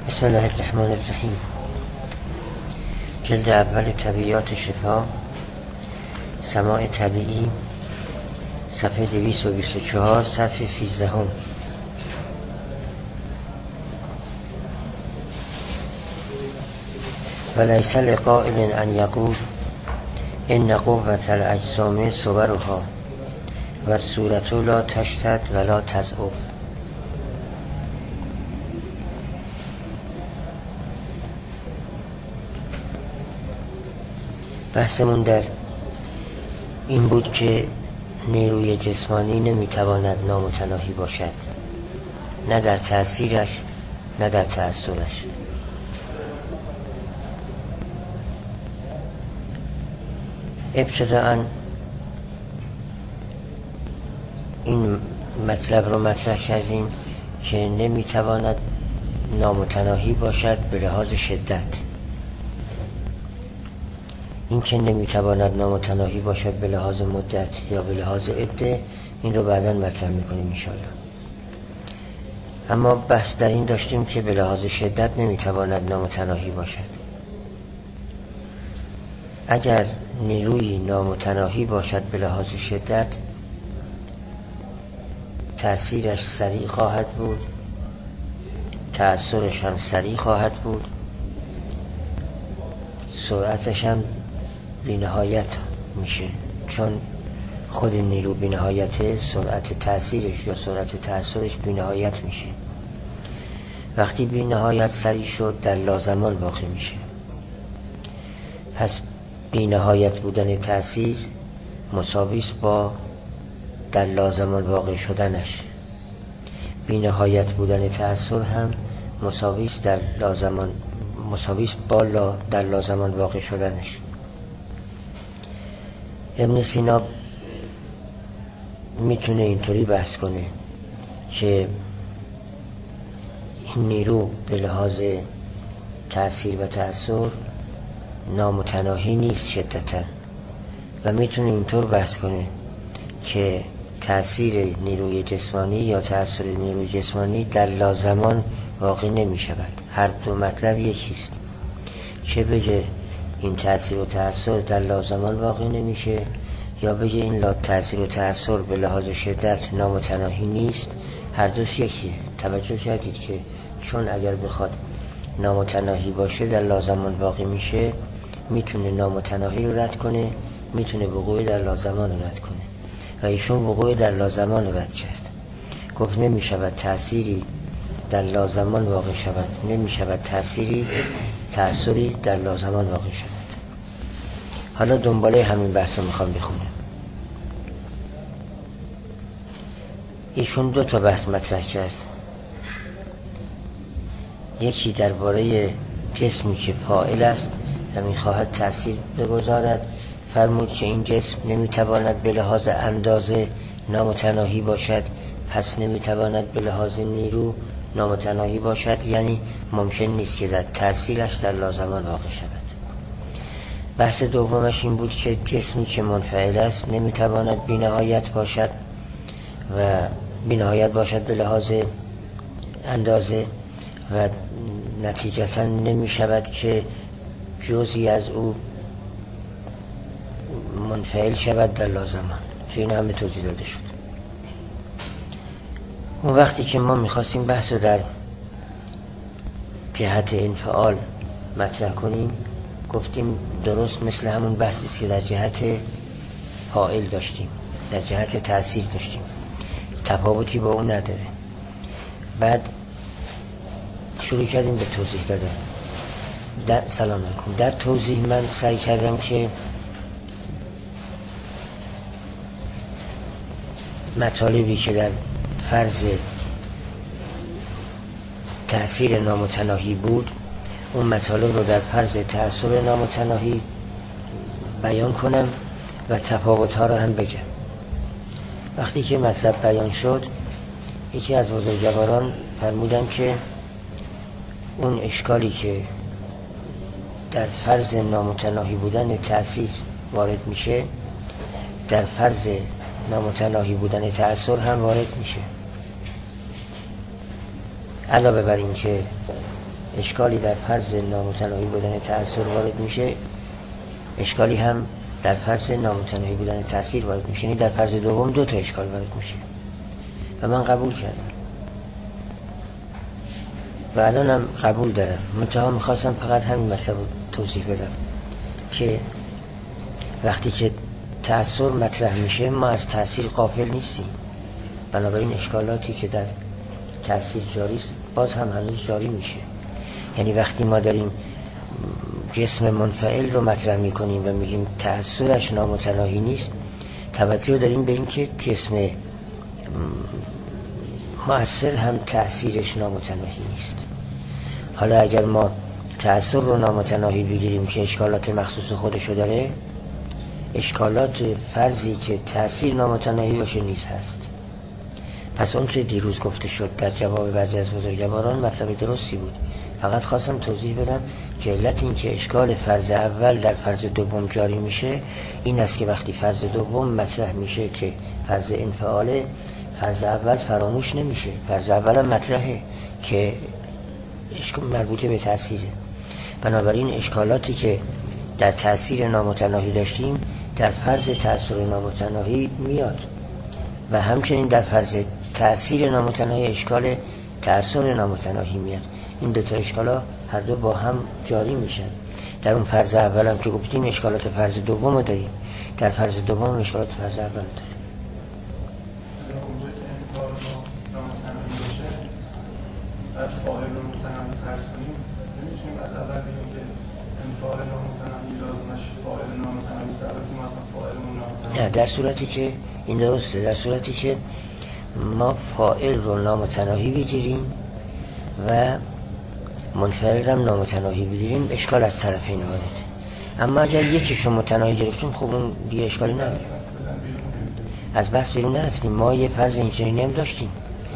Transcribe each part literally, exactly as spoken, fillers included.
بسم الله الرحمن الرحیم. جلد اول طبیعیات شفا، سماع طبیعی، صفحه دویست و بیست و چهار، سطر سیزدهم. ولیس لقائل ان یقول ان قوة الاجسام صورها و الصورة لا تشتد ولا تضعف. بحثمون در این بود که نیروی جسمانی نمیتواند نامتناهی باشد، نه در تأثیرش نه در تأثیرش. ابتداءً این مطلب رو مطرح کردیم که نمیتواند نامتناهی باشد به لحاظ شدت. این که نمیتواند نامتناهی باشد به لحاظ مدت یا به لحاظ عده، این رو بعداً مطرح میکنیم انشاءالله. اما بحث در این داشتیم که به لحاظ شدت نمیتواند نامتناهی باشد. اگر نیروی نامتناهی باشد به لحاظ شدت، تأثیرش سریع خواهد بود، تأثیرش هم سریع خواهد بود، سرعتش هم بی نهایت میشه، چون خود نیرو بی نهایته، سرعت تأثیرش یا سرعت تأثیرش بی نهایت میشه. وقتی بی نهایت سریع شد در لازمان واقع میشه. پس بی نهایت بودن تأثیر مساوی است با در لازمان واقع شدنش. بی نهایت بودن تأثیر هم مساوی است در لازمان مساوی است با در لازمان واقع شدنش. ابن سینا میتونه اینطوری بحث کنه که این نیرو به لحاظ تأثیر و تأثیر نامتناهی نیست شدتاً، و میتونه اینطور بحث کنه که تأثیر نیروی جسمانی یا تأثیر نیروی جسمانی در لازمان واقع نمی شود. هر دو مطلب یکیست، چه بگه این تأثیر و تأثیر در لازمان واقع نمیشه، یا بگه این تأثیر و تأثیر به لحاظ شدت نامتناهی نیست. هر دوش یکیه. توجه کردید که چون اگر بخواد نامتناهی باشه در لازمان واقع میشه، میتونه نامتناهی رو رد کنه، میتونه وقوع در لازمان رو رد کنه، و ایشون وقوع در لازمان رو رد کرد. گفت نمیشود تأثیری در لازمان واقع شود، نمیشود تأثیری تأثیری در لازمان واقع شود. حالا دنباله همین بحث رو میخوام بخونم. ایشون دو تا بحث مطرح کرد. یکی درباره جسمی که فاعل است و میخواهد تأثیر بگذارد، فرمود که این جسم نمیتواند به لحاظ اندازه نامتناهی باشد، پس نمیتواند به لحاظ نیرو نامتناهی باشد، یعنی ممکن نیست که در تأثیرش در لازمان واقع شود. بحث دومش این بود که جسمی که منفعل است نمیتواند بی نهایت باشد و بی نهایت باشد به لحاظ اندازه، و نتیجتا نمی شود که جزئی از او منفعل شود در لازمان، که این همه توضیح داده شد. اون وقتی که ما میخواستیم بحث رو در جهت انفعال مطرح کنیم، گفتیم درست مثل همون بحثی که در جهت فاعل داشتیم، در جهت تأثیر داشتیم، تفاوتی با اون نداره. بعد شروع کردیم به توضیح دادن. در سلام علیکم. در توضیح من سعی کردم که مطالبی که در فرض تأثیر نامتناهی بود، اون مطالب رو در فرض تأثیر نامتناهی بیان کنم و تفاوت‌ها رو هم بگم. وقتی که مطلب بیان شد، یکی از بزرگواران فرمودن که اون اشکالی که در فرض نامتناهی بودن تأثیر وارد میشه، در فرض نامتناهی بودن تأثیر هم وارد میشه. علاوه بر این که اشکالی در فرض نامتناهی بودن تأثیر وارد میشه، اشکالی هم در فرض نامتناهی بودن تأثیر وارد میشه. یعنی در فرض دوم دو تا اشکال وارد میشه و من قبول کردم و الانم قبول دارم. منتها میخواستم فقط همین مطلب رو توضیح بدم که وقتی که تأثیر مطرح میشه ما از تأثیر غافل نیستیم، بنابراین اشکالاتی که در تأثیر جاری است باز هم هنوز جاری میشه. یعنی وقتی ما داریم جسم منفعل رو مطرح میکنیم و میگیم تأثیرش نامتناهی نیست، توجه داریم به این که جسم مؤثر هم تأثیرش نامتناهی نیست. حالا اگر ما تأثیر رو نامتناهی بگیریم که اشکالات مخصوص خودشو داره، اشکالات فرضی که تأثیر نامتناهی باشه نیز هست. پس اون چه دیروز گفته شد در جواب بعضی از بزرگواران مطلب درستی بود. فقط خواستم توضیح بدم که علت این که اشکال فرض اول در فرض دوم جاری میشه این است که وقتی فرض دوم مطرح میشه که فرض انفعاله، فرض اول فراموش نمیشه. فرض اول هم مطرحه که اشکال مربوطه به تأثیره. بنابراین اشکالاتی که در تأثیر نامتناهی داشتیم در فرض تأثیر نامتناهی میاد و همچنین در فرض تأثیر نامتناهی اشکال تأثیر نامتناهی میاد. این دو تا اشکالا هر دو با هم جاری میشن. در اون فرض اول هم که گفتیم اشکالات فرض دوم رو داریم، در فرض دوم اشکالات فرض اول رو داریم. اونجا که انفعال نامتناهی باشه بعد فاعل رو متناهی فرض کنیم، نمیتونیم از اول بگیم که انفعال نامتناهی لازمش فاعل نامتناهی است، البته ما اصلا فاعلمون نامتناهی. نه، در صورتی که این درسته، در صورتی که ما فاعل رو نامتناهی بگیریم و منفعل هم نامتناهی بگیریم اشکال از طرفین وارد. اما اگر یکیشو متناهی گرفتیم خب اون دیگه اشکالی نداره. از بحث بیرون نرفتیم. ما یه فرض اینچنینی هم داشتیم.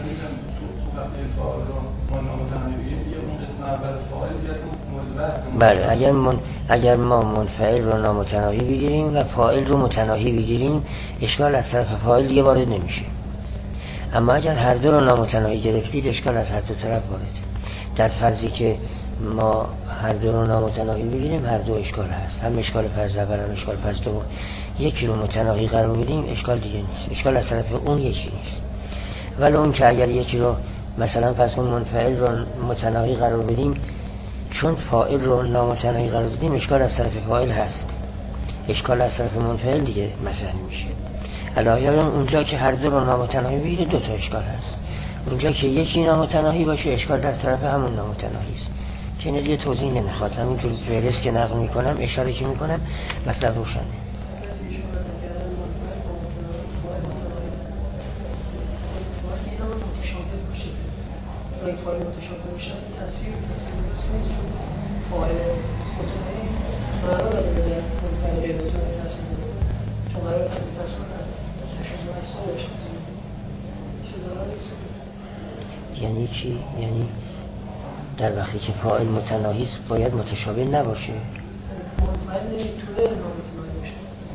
بله، اگر من اگر ما منفعل رو نامتناهی بگیریم و فاعل رو متناهی بگیریم اشکال از طرف فاعل دیگه وارد نمیشه. اما اگر هر دو رو نامتناهی گرفتید اشکال از هر دو طرف وارد. در فرضی که ما هر دو رو نامتناهی بگیریم هر دو اشکال هست، هم اشکال فرض اول هم اشکال فرض دوم. یکی رو متناهی قرار بدیم اشکال دیگه نیست، اشکال از طرف اون یکی نیست. ولی اون که اگر یکی رو مثلا فرض کن منفعل رو متناهی قرار بدیم، چون فاعل رو نامتناهی قرار دادیم اشکال از طرف فاعل هست، اشکال از طرف منفعل دیگه مطرح نمیشه. علاوه بر اونجا که هر دو رو نامتناهی بگیره دو تا اشکال هست. اونجا که یکی نامتناهی باشه اشکال در طرف همون نامتناهی است. که دیگه توضیح نمیخواد، همینجور فهرست که نقل میکنم اشاره که میکنم مطلب روشنه. اگه فاعل متشابه باشه اصلا تصویر تصویر نیست، فاعل متناهی معنا داره به منفعل غیر متناهی تصویر داره، چون قرار تصویر متشابه اصلا باشه. یعنی چی؟ یعنی در وقتی که فاعل متناهی است باید متشابه نباشه. منفعل نمیتونه نامتناهی باشه،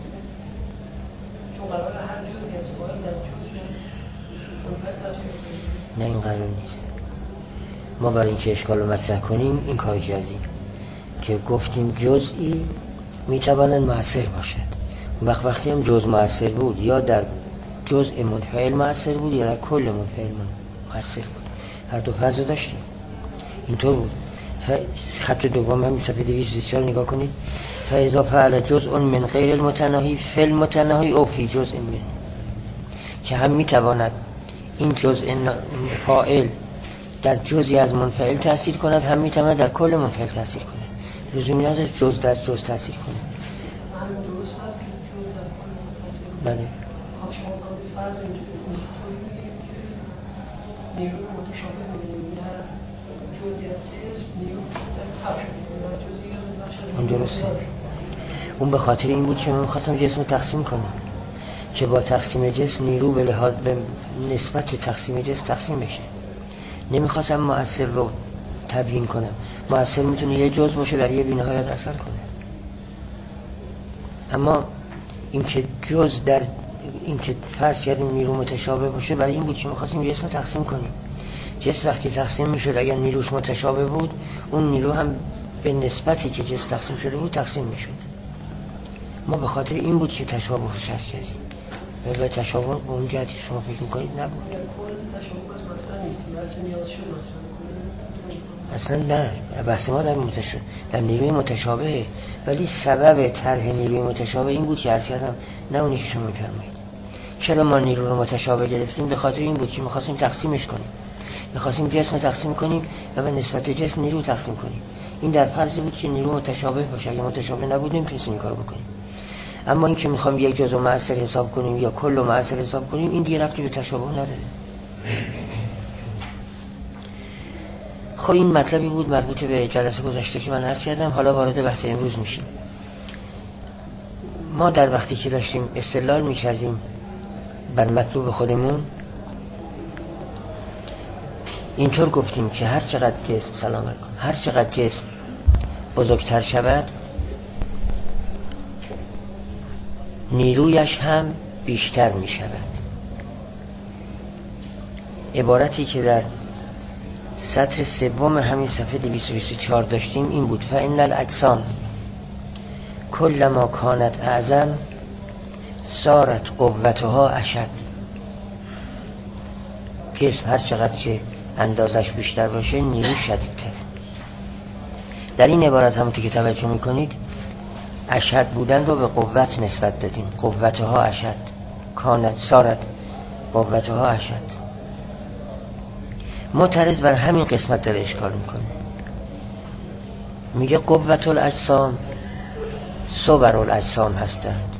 چون قرار هر جزئی از فاعل در جزئی از منفعل تصویر کنه. نه، این قرار نیست. ما برای اینکه اشکال رو مطرح کنیم این کار کردیم که گفتیم جزئی میتواند مؤثر باشد. اون وقت وقتی هم جزء مؤثر بود یا در جزء منفعل مؤثر بود یا در کل منفعل مؤثر بود، هر دو فرض رو داشتیم. اینطور بود. خط دوم هم صفحه دویست و بیست و چهار نگاه کنید. فاذا فعل جزء من غیر المتناهی فی المتناهی او فی جزء من، که هم میتواند این جزء فاعل در جزئی از منفعل تأثیر کند، هم میتواند در کل منفعل تأثیر کند. لزومی نداره جز در جز تأثیر کنه. همین درست هست که جز در کل تأثیر کنه. بله. خب شما فرض اینجوری میگیم که نیرو متشابه می‌بینیم، هر جزئی از جسم نیرو در خلق شده، هر جزئی از بخش اون درسته. اون به خاطر این بود که من خواستم جسم رو تقسیم کنم که با تقسیم جسم نیرو به لحاظ به نسبت تقسیم جسم تقسیم بشه. نمیخواستم مؤثر رو تبیین کنم. مؤثر میتونه یه جزء باشه در یه بی‌نهایت اثر کنه، اما این که جزء در این که فرض کردیم نیرو متشابه باشه برای این بود که میخواستیم جسم رو تقسیم کنیم. جسم وقتی تقسیم میشد اگر نیروش متشابه بود اون نیرو هم به نسبتی که جسم تقسیم شده بود تقسیم میشد. ما به خاطر این بود که تشابه رو شرط کردیم و به تشابه به اون جهتی شما فکر میکنید نبود. اصلا نه، بحث ما در, متش... در نیروی متشابه، ولی سبب طرح نیروی متشابه این بود که عرض کردم نه اونی که شما میفرمایید. چرا ما نیرو رو متشابه گرفتیم؟ به خاطر این بود که میخواستیم تقسیمش کنیم، میخواستیم جسم تقسیم کنیم و به نسبت جسم نیرو تقسیم کنیم. این در فرض بود که نیرو متشابه باشه، اگه متشابه نبود نمیتونستیم این کارو بکنیم. اما این که میخوام یک جزء مؤثر حساب کنیم یا کل مؤثر حساب کنیم، این دیگه ربطی به تشابه نداره. خب این مطلبی بود مربوط به جلسه گذشته که من عرض کردم. حالا وارد بحث امروز میشیم. ما در وقتی که داشتیم استدلال میکردیم بر مطلوب خودمون، اینطور گفتیم که هر چقدر جسم سلام علیکم هر چقدر جسم بزرگتر شود نیرویش هم بیشتر می شود. عبارتی که در سطر سوم همین صفحه دویست و بیست و چهار داشتیم این بود: فإن الاجسام کلما کانت اعظم صارت قوتها اشد. جسم هر چقدر که اندازش بیشتر باشه نیرو شدیدتر. در این عبارت هم که توجه میکنید اشد بودن رو به قوت نسبت دادیم. قوتها اشد، کانت صارت قوتها اشد. معترض بر همین قسمت داره اشکال میکنه، میگه قوت الاجسام صور الاجسام هستند.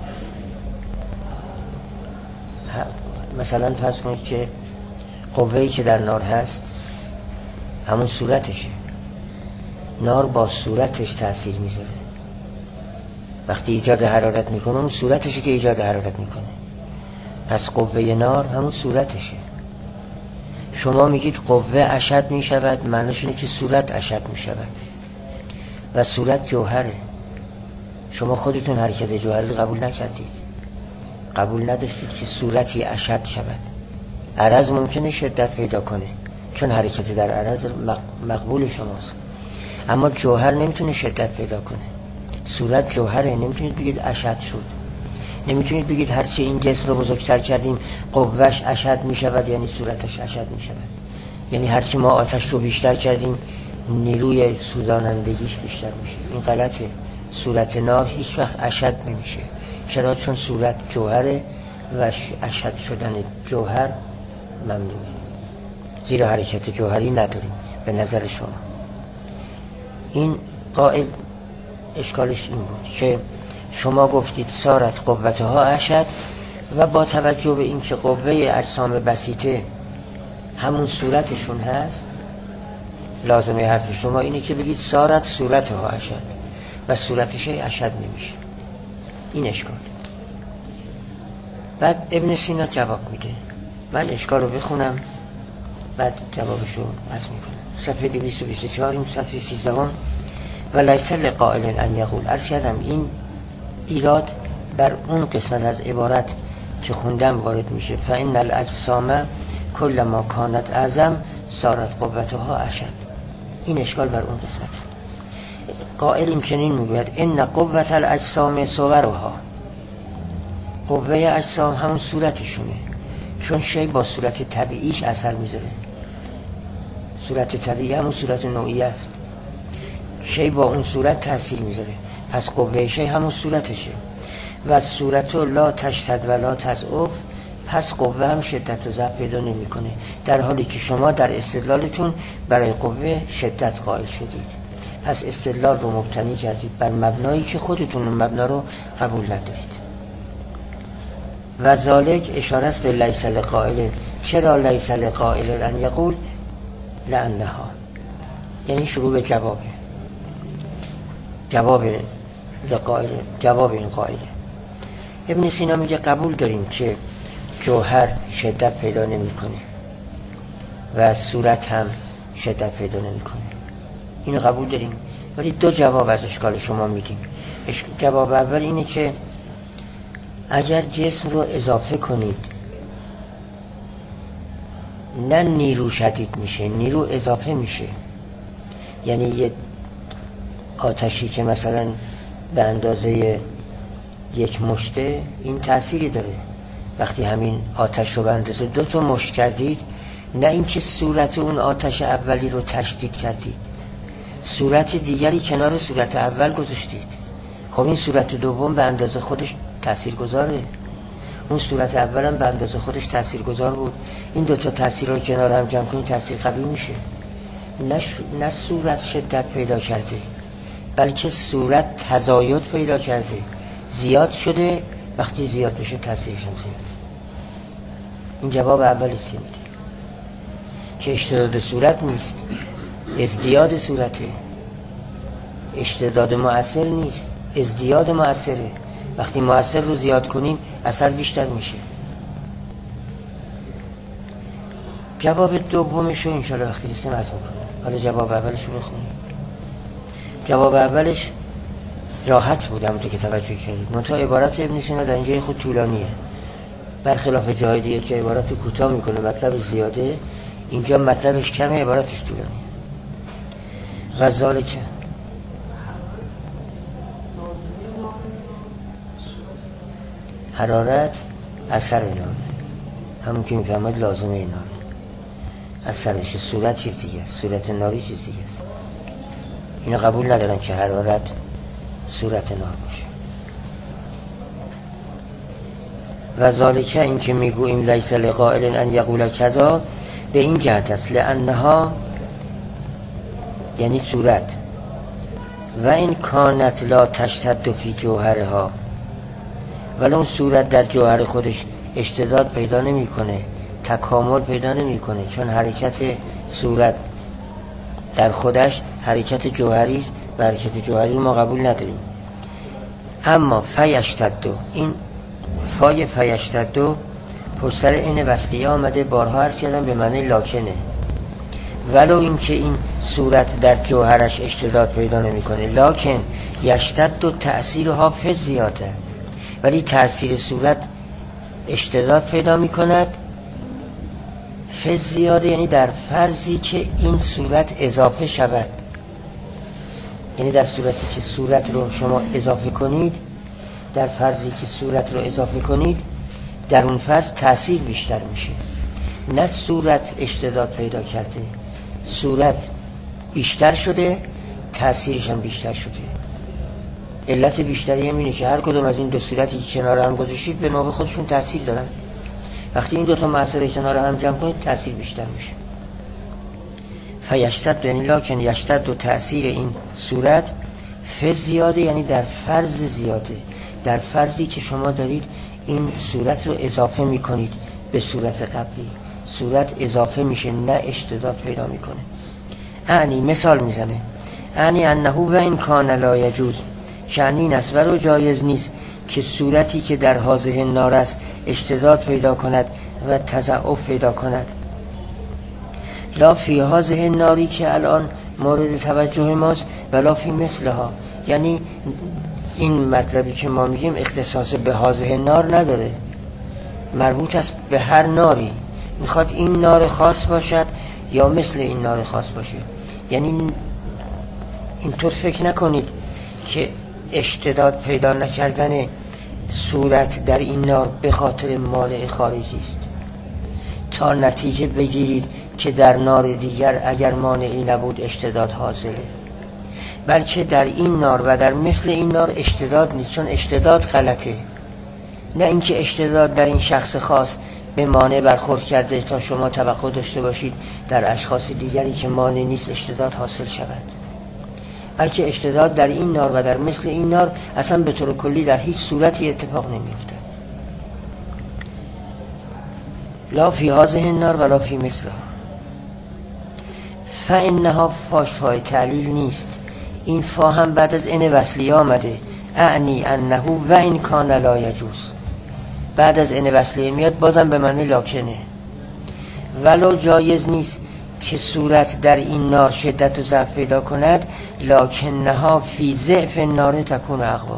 مثلا فرض کنید که قوه‌ای که در نار هست همون صورتشه. نار با صورتش تأثیر میذاره. وقتی ایجاد حرارت میکنه اون صورتشه که ایجاد حرارت میکنه. پس قوه نار همون صورتشه. شما میگید قوه اشد میشود، معنیش اینه که صورت اشد میشود و صورت جوهره. شما خودتون حرکت جوهری قبول نکردید، قبول نداشتید که صورتی اشد شود. عرض ممکنه شدت پیدا کنه چون حرکت در عرض مقبول شماست، اما جوهر نمیتونه شدت پیدا کنه. صورت جوهره، نمیتونید بگید اشد شد. نمیتونید بگید هرچی این جسم رو بزرگتر کردیم قوهش اشد میشود یعنی صورتش اشد میشود. یعنی هرچی ما آتش رو بیشتر کردیم نیروی سوزانندگیش بیشتر میشه. این غلطه. صورت نار هیچ وقت اشد نمیشه. چرا؟ چون صورت جوهره و اشد شدن جوهر ممنوعه، زیرا حرکت جوهری نداریم به نظر شما. این قائل اشکالش این بود که شما گفتید صارت قوتها اشد و با توجه به اینکه قوه اجسام بسیطه همون صورتشون هست، لازمه حرف شما اینه که بگید صارت صورتها اشد و صورتش اشد نمیشه. این اشکال. بعد ابن سینا جواب میده. من اشکال رو بخونم بعد جوابشو عرض میکنم. صفحه دویست و بیست و چهار این صفحه سیزده هم و لیس لقائل ان یقول. عرض کردم این ایراد بر اون قسمت از عبارت که خوندم وارد میشه. فإن الاجسام کلما کانت اعظم صارت قوتها اشد. این اشکال بر اون قسمت. قائل این چنین میگوید ان قوت الاجسام صورها. قوه اجسام همون صورتشونه، چون شی با صورت طبیعیش اثر میذاره. صورت طبیعی همون صورت نوعی است. شی با اون صورت تأثیر میذاره، پس قوه شی همون صورتشه. و صورت لا تشتد و لا تضعف، پس قوه هم شدت و ضعف پیدا نمی کنه، در حالی که شما در استدلالتون برای قوه شدت قائل شدید. پس استدلال رو مبتنی کردید بر مبنایی که خودتون اون مبنا رو قبول ندارید. و ذالک اشاره است به لیس لقائل. چرا لیس لقائل ان یقول؟ لانها، یعنی شروع به جوابه. جواب لقائل، جواب این قائله. ابن سینا میگه قبول داریم که جوهر شدت پیدا نمی کنه و صورت هم شدت پیدا نمی کنه. اینو قبول داریم، ولی دو جواب از اشکال شما میگیم. جواب اول اینه که اگر جسم رو اضافه کنید نه نیرو شدید میشه، نیرو اضافه میشه. یعنی یه آتشی که مثلا به اندازه یک مشته، این تأثیری داره. وقتی همین آتش رو به اندازه دو تا مشت کردید، نه اینکه صورت اون آتش اولی رو تشدید کردید، صورت دیگری کنار صورت اول گذاشتید. خب این صورت دوم به اندازه خودش تأثیر گذاره، اون صورت اول هم به اندازه خودش تأثیر گذار بود. این دوتا تأثیر رو کنار هم جمع کنید، تأثیر قوی میشه. نه, ش... نه صورت شدت پیدا کرده، بلکه صورت تزاید پیدا کرده، زیاد شده. وقتی زیاد بشه تأثیرش هم زیاد. این جواب اولی است که میده که اشتداد صورت نیست، ازدیاد صورته. اشتداد مؤثر نیست، ازدیاد مؤثره. وقتی مؤثر رو زیاد کنیم اثر بیشتر میشه. جواب دومش رو انشاءالله وقتی رسیم عرض میکنم. حالا جواب اولش رو بخونیم. جواب اولش راحت بود، همونطور که توجه کردید. منتها عبارت ابن سینا در اینجای خود طولانیه، برخلاف جای دیگه که عبارت کوتاه میکنه مطلبش زیاده، اینجا مطلبش کمه، عبارتش طولانیه. و ذالک حرارت اثر ناره، همون که میفهمد لازمه ناره، اثرش. صورت چیز دیگه است، صورت ناری چیز دیگه است. اینو قبول ندارن که حرارت صورت نار باشه. و ذالک، این که میگوییم لیس لقائل ان یقول کذا، به این جهت است لانها، یعنی صورت، و این کانت لا تشتد فی جوهرها، ولی اون صورت در جوهر خودش اشتداد پیدا نمی کنه، تکامل پیدا نمی کنه، چون حرکت صورت در خودش حرکت جوهری است و حرکت جوهری ما قبول نداریم. اما فیشتدو، این فای فیشتدو پشت سر این وصلیه آمده، بارها عرض کردم به معنی لاکنه. ولو این که این صورت در جوهرش اشتداد پیدا نمی کنه، لکن یشتد و تأثیرها فی زیاده، ولی تأثیر صورت اشتداد پیدا می کند فی زیاده، یعنی در فرضی که این صورت اضافه شود. یعنی در صورتی که صورت رو شما اضافه کنید، در فرضی که صورت رو اضافه کنید، در اون فرض تأثیر بیشتر میشه. نه صورت اشتداد پیدا کرده، صورت بیشتر شده، تأثیرش هم بیشتر شده. علت بیشتری هم اینه که هر کدوم از این دو صورتی که کنار هم گذاشتید به نوبه خودشون تأثیر دارن. وقتی این دوتا مؤثر کنار هم جمع کنید تأثیر بیشتر میشه. فیشتد، یعنی لکن یشتد و تأثیر این صورت فی زیاده، یعنی در فرض زیاده، در فرضی که شما دارید این صورت رو اضافه میکنید به صورت قبلی، صورت اضافه میشه نه اشتداد پیدا میکنه. اعنی مثال میزنه، اعنی انه و این کان لا یجوز، شأن این است ولو جایز نیست که صورتی که در حاضه نار است اشتداد پیدا کند و تضعف پیدا کند، لا فی حاضه ناری که الان مورد توجه ماست، ولا فی مثلها. یعنی این مطلبی که ما میگیم اختصاص به حاضه نار نداره، مربوط است به هر ناری. میخواد این نار خاص باشد یا مثل این نار خاص باشه. یعنی اینطور فکر نکنید که اشتداد پیدا نکردن صورت در این نار به خاطر مانع خارجی است، تا نتیجه بگیرید که در نار دیگر اگر مانعی نبود اشتداد حاصله. بلکه در این نار و در مثل این نار اشتداد نیست، چون اشتداد غلطه. نه اینکه اشتداد در این شخص خاص به مانع برخورد کرده تا شما توقع داشته باشید در اشخاص دیگری که مانع نیست اشتداد حاصل شود، بلکه اشتداد در این نار و در مثل این نار اصلا به طور کلی در هیچ صورتی اتفاق نمی‌افتد. لا فی هذه النار ولا فی مثلها. فانها فاش فای تعلیل نیست، این فا هم بعد از ان وصلیه آمده. اعنی انه و این کان لا یجوز، بعد از ان وصلیه میاد بازم به معنی لاکنه. ولو جایز نیست که صورت در این نار شدت و ضعف پیدا کند، لکنها فی ضعف النار تکون اقوا،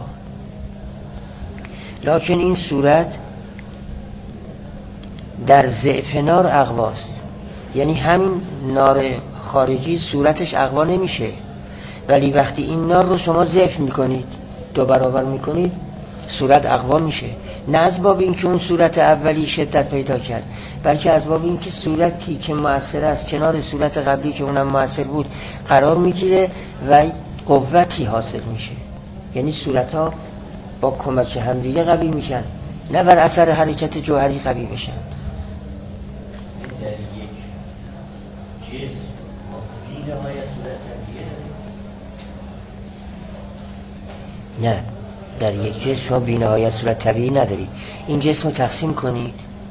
لکن این صورت در ضعف نار اقواست. یعنی همین نار خارجی صورتش اقوا نمیشه، ولی وقتی این نار رو شما ضعف میکنید، دو برابر میکنید، صورت اقوا میشه. نه از باب این که اون صورت اولی شدت پیدا کرد، بلکه از باب این که صورتی که مؤثر است کنار صورت قبلی که اونم مؤثر بود قرار میگیره و قوتی حاصل میشه. یعنی صورت ها با کمک همدیگه قوی میشن، نه بر اثر حرکت جوهری قوی بشن. نه، در یک جسم ها بی‌نهایت صورت طبیعی ندارید. این جسم رو تقسیم کنید،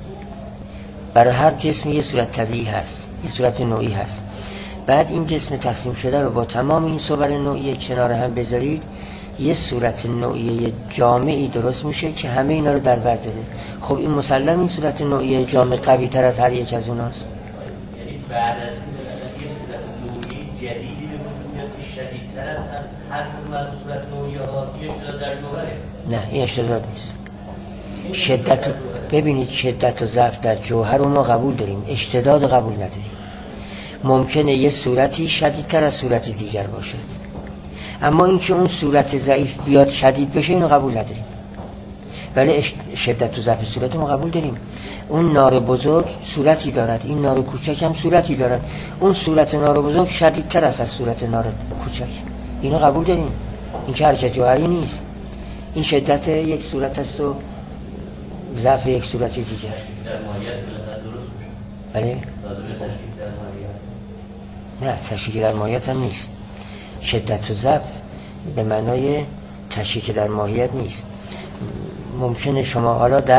برای هر جسم یه صورت طبیعی هست، یه صورت نوعی هست. بعد این جسم تقسیم شده رو با تمام این صور نوعی کنار هم بذارید، یه صورت نوعی جامعی درست میشه که همه اینا رو در بر داره. خب این مسلم این صورت نوعی جامع قوی تر از هر یک از اوناست. یعنی بعد از این یه صورت نوعی جدیدی به وجود میاد که شدیدتر از هر کدوم از صورت نوعی ها یه اشتداد در جوهره؟ نه، این اشتداد نیست. شدت، ببینید شدت و ضعف در جوهر رو ما قبول داریم، اشتداد قبول نداریم. ممکنه یه صورتی شدیدتر از صورت دیگر باشد، اما اینکه اون صورت ضعیف بیاد شدید بشه اینو قبول نداریم. ولی شدت و ضعف صورت ما قبول داریم. اون نار بزرگ صورتی دارد، این نار کوچک هم صورتی دارد. اون صورت نار بزرگ شدیدتر است از صورت نار کوچک، اینو قبول داریم. این که حرکت جوهری نیست، این شدت یک صورت است و ضعف یک صورت دیگر. در ماهیت درست میشه. بله؟ لازمه تشکیل در ماهیت. نه، تشکیل در ماهیت هم نیست. شدت و ضعف به معنای تشکیل در ماهیت نیست. ممکنه شما حالا در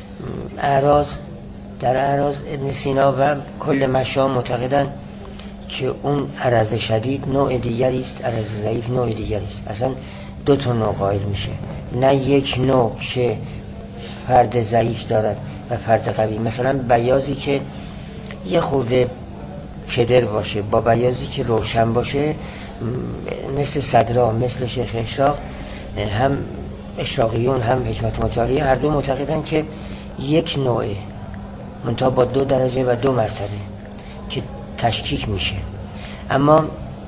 اعراض در اعراض ابن سینا و کل مشایخ معتقدن که اون عرض شدید نوع دیگری است، عرض ضعیف نوع دیگری است. اصلا دو تا نوع قائل میشه، نه یک نوع که فرد ضعیف دارد و فرد قوی. مثلا بیاضی که یه خورده کدر باشه با بیاضی که روشن باشه، مثل صدرا، مثل شیخ اشراق، هم اشراقیون هم حکمت مطالعه هر دو معتقدن که یک نوعه، منتها با دو درجه و دو مرتبه که تشکیک میشه. اما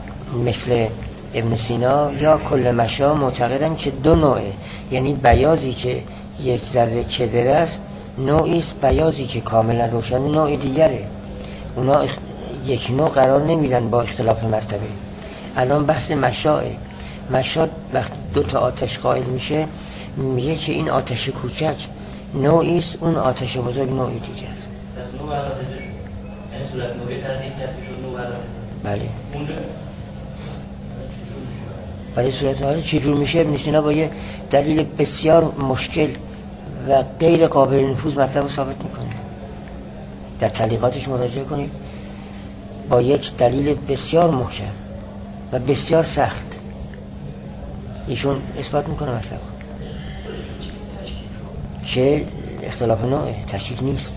مثل ابن سینا یا کل مشایخ معتقدن که دو نوعه، یعنی بیاضی که یک ذره کدر است نوعی است، بیاضی که کاملا روشن نوع دیگره. اونا یک نوع قرار نمیدن با اختلاف مرتبه. الان بحث مشاعه مشاع وقتی دو تا آتش قائل میشه، میگه که این آتش کوچک نوعی است، اون آتش بزرگ نوعی دیگه است. پس نوع علاقه شد، این صورت نوعی تردید کرده شد نوع علاقه. بله. اونجا برای صورت نوعی چجور میشه؟ ابن سینا با یه دلیل بسیار مشکل و غیر قابل نفوذ مطلب رو ثابت میکنه. در تعلیقاتش مراجعه کنید، با یک دلیل بسیار محکم و بسیار سخت ایشون اثبات میکنه مطلب که اختلاف نوع تشکیک نیست.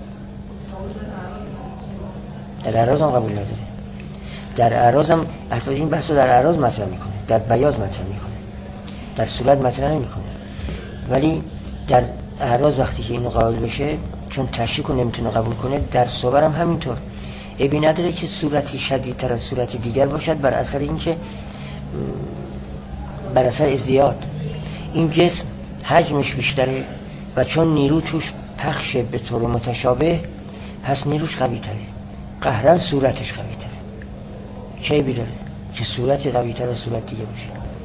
در اعراض هم قبول نداره. در اعراض هم اصلا این بحث رو در اعراض مطرح میکنه، در بیاض مطرح میکنه، در صورت مطرح نمیکنه. ولی در اعراض وقتی که اینو قابل بشه، چون تشکیک رو نمیتونه قبول کنه، در صور هم همینطور ابی نداره که صورتی شدیدتر از صورتی دیگر باشد بر اثر اینکه بر اثر ازدیاد این جسم حجمش بیشتره و چون نیرو توش پخشه به طور متشابه، پس نیروش قوی تره، قهرن صورتش قوی تره. چه بیداره که صورتی قوی تر از صورت دیگه باشه.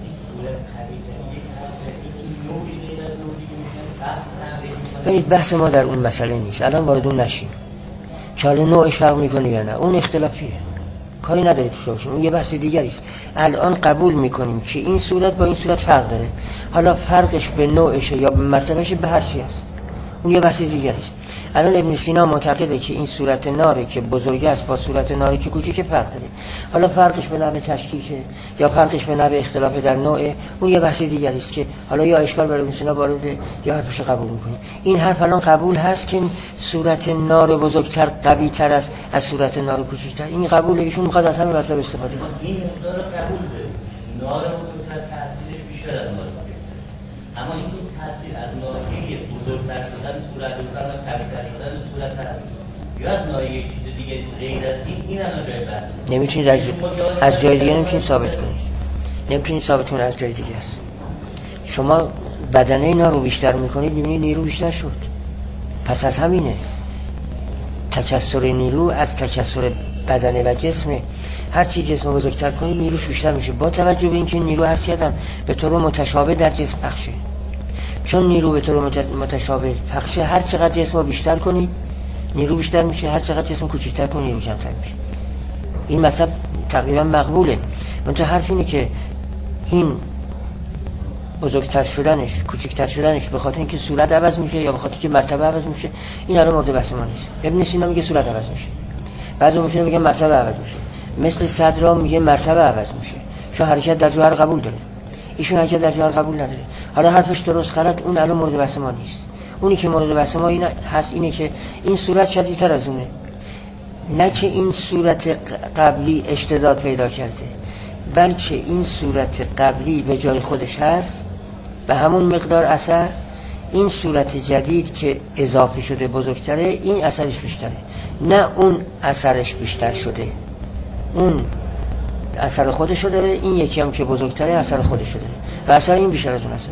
ببینید بحث ما در اون مسئله نیست، الان وارد اون نشیم که حالا نوعش فرق میکنه یا نه، اون اختلافیه، کاری نداره توش باشیم، اون یه بحث دیگری است. الان قبول میکنیم که این صورت با این صورت فرق داره، حالا فرقش به نوعش یا به مرتبهش به هر چی است، اون یه بحث دیگری است. الان ابن سینا معتقده که این صورت ناری که بزرگ است با صورت ناری که کوچیک فرق داره، حالا فرقش به نوع تشکیکه یا فرقش به نوع اختلاف در نوع، اون یه بحث دیگری است که حالا یا اشکال برای ابن سینا وارده یا حرفش قبول میکنیم. این حرف الان قبول هست که صورت نار بزرگتر قوی تر است از صورت نار کوچیکتر، این قبوله. ایشون میخواد از همین مطلب استفاده کنه. این مقدار قبول داره، نار بزرگتر تاثیرش بیشتر از نار کوچکتر، اما اینکه تاثیر از ناحیه بزرگتر شدن صورت و قوی‌تر شدن صورت هست. یا از نوع یک چیز دیگه غیر از این این الان جای بحث نمیتونید از, از جای دیگه نمیتونید ثابت کنید نمیتونید ثابت کنید از جای دیگه است. شما بدنه اینا رو بیشتر میکنید میبینید نیرو بیشتر شد. پس از همینه تکثر نیرو از تکثر بدنه و جسمه. هر چی جسم بزرگتر کنید نیروش بیشتر میشه، با توجه به اینکه نیرو هست کردم به طور متشابه در جسم پخشه. چون نیرو به طور متشابه پخشه، هر چقدر جسم رو بیشتر کنید نیرو بیشتر میشه، هر چقدر جسم کوچیک‌تر کنید نیرو کمتر میشه. این مطلب تقریبا مقبوله. منتها حرف اینه که این بزرگتر شدنش کوچیک‌تر شدنش به خاطر اینکه صورت عوض میشه یا به خاطر اینکه مرتبه عوض میشه، این الان مورد بحث ما نیست. ابن سینا میگه صورت عوض میشه، بعضی ممکنه بگن مرتبه عوض میشه. مثل صدر میگه مرتبه عوض میشه، چون حرکت در جوهر قبول داره، ایشون حرکت در جوهر قبول نداره. حالا حرفش درست غلط اون الان مورد بحث ما نیست. اونی که مورد بحث ما اینه هست اینه که این صورت شدیدتر از اونه، نه که این صورت قبلی اشتداد پیدا کرده، بلکه این صورت قبلی به جای خودش هست به همون مقدار اثر، این صورت جدید که اضافه شده بزرگتره این اثرش بیشتره، نه اون اثرش بیشتر شده، اون اثر خودشو داره، این یکی هم که بزرگتره اثر خودشو داره و اثر این بیشتر از اون اثر.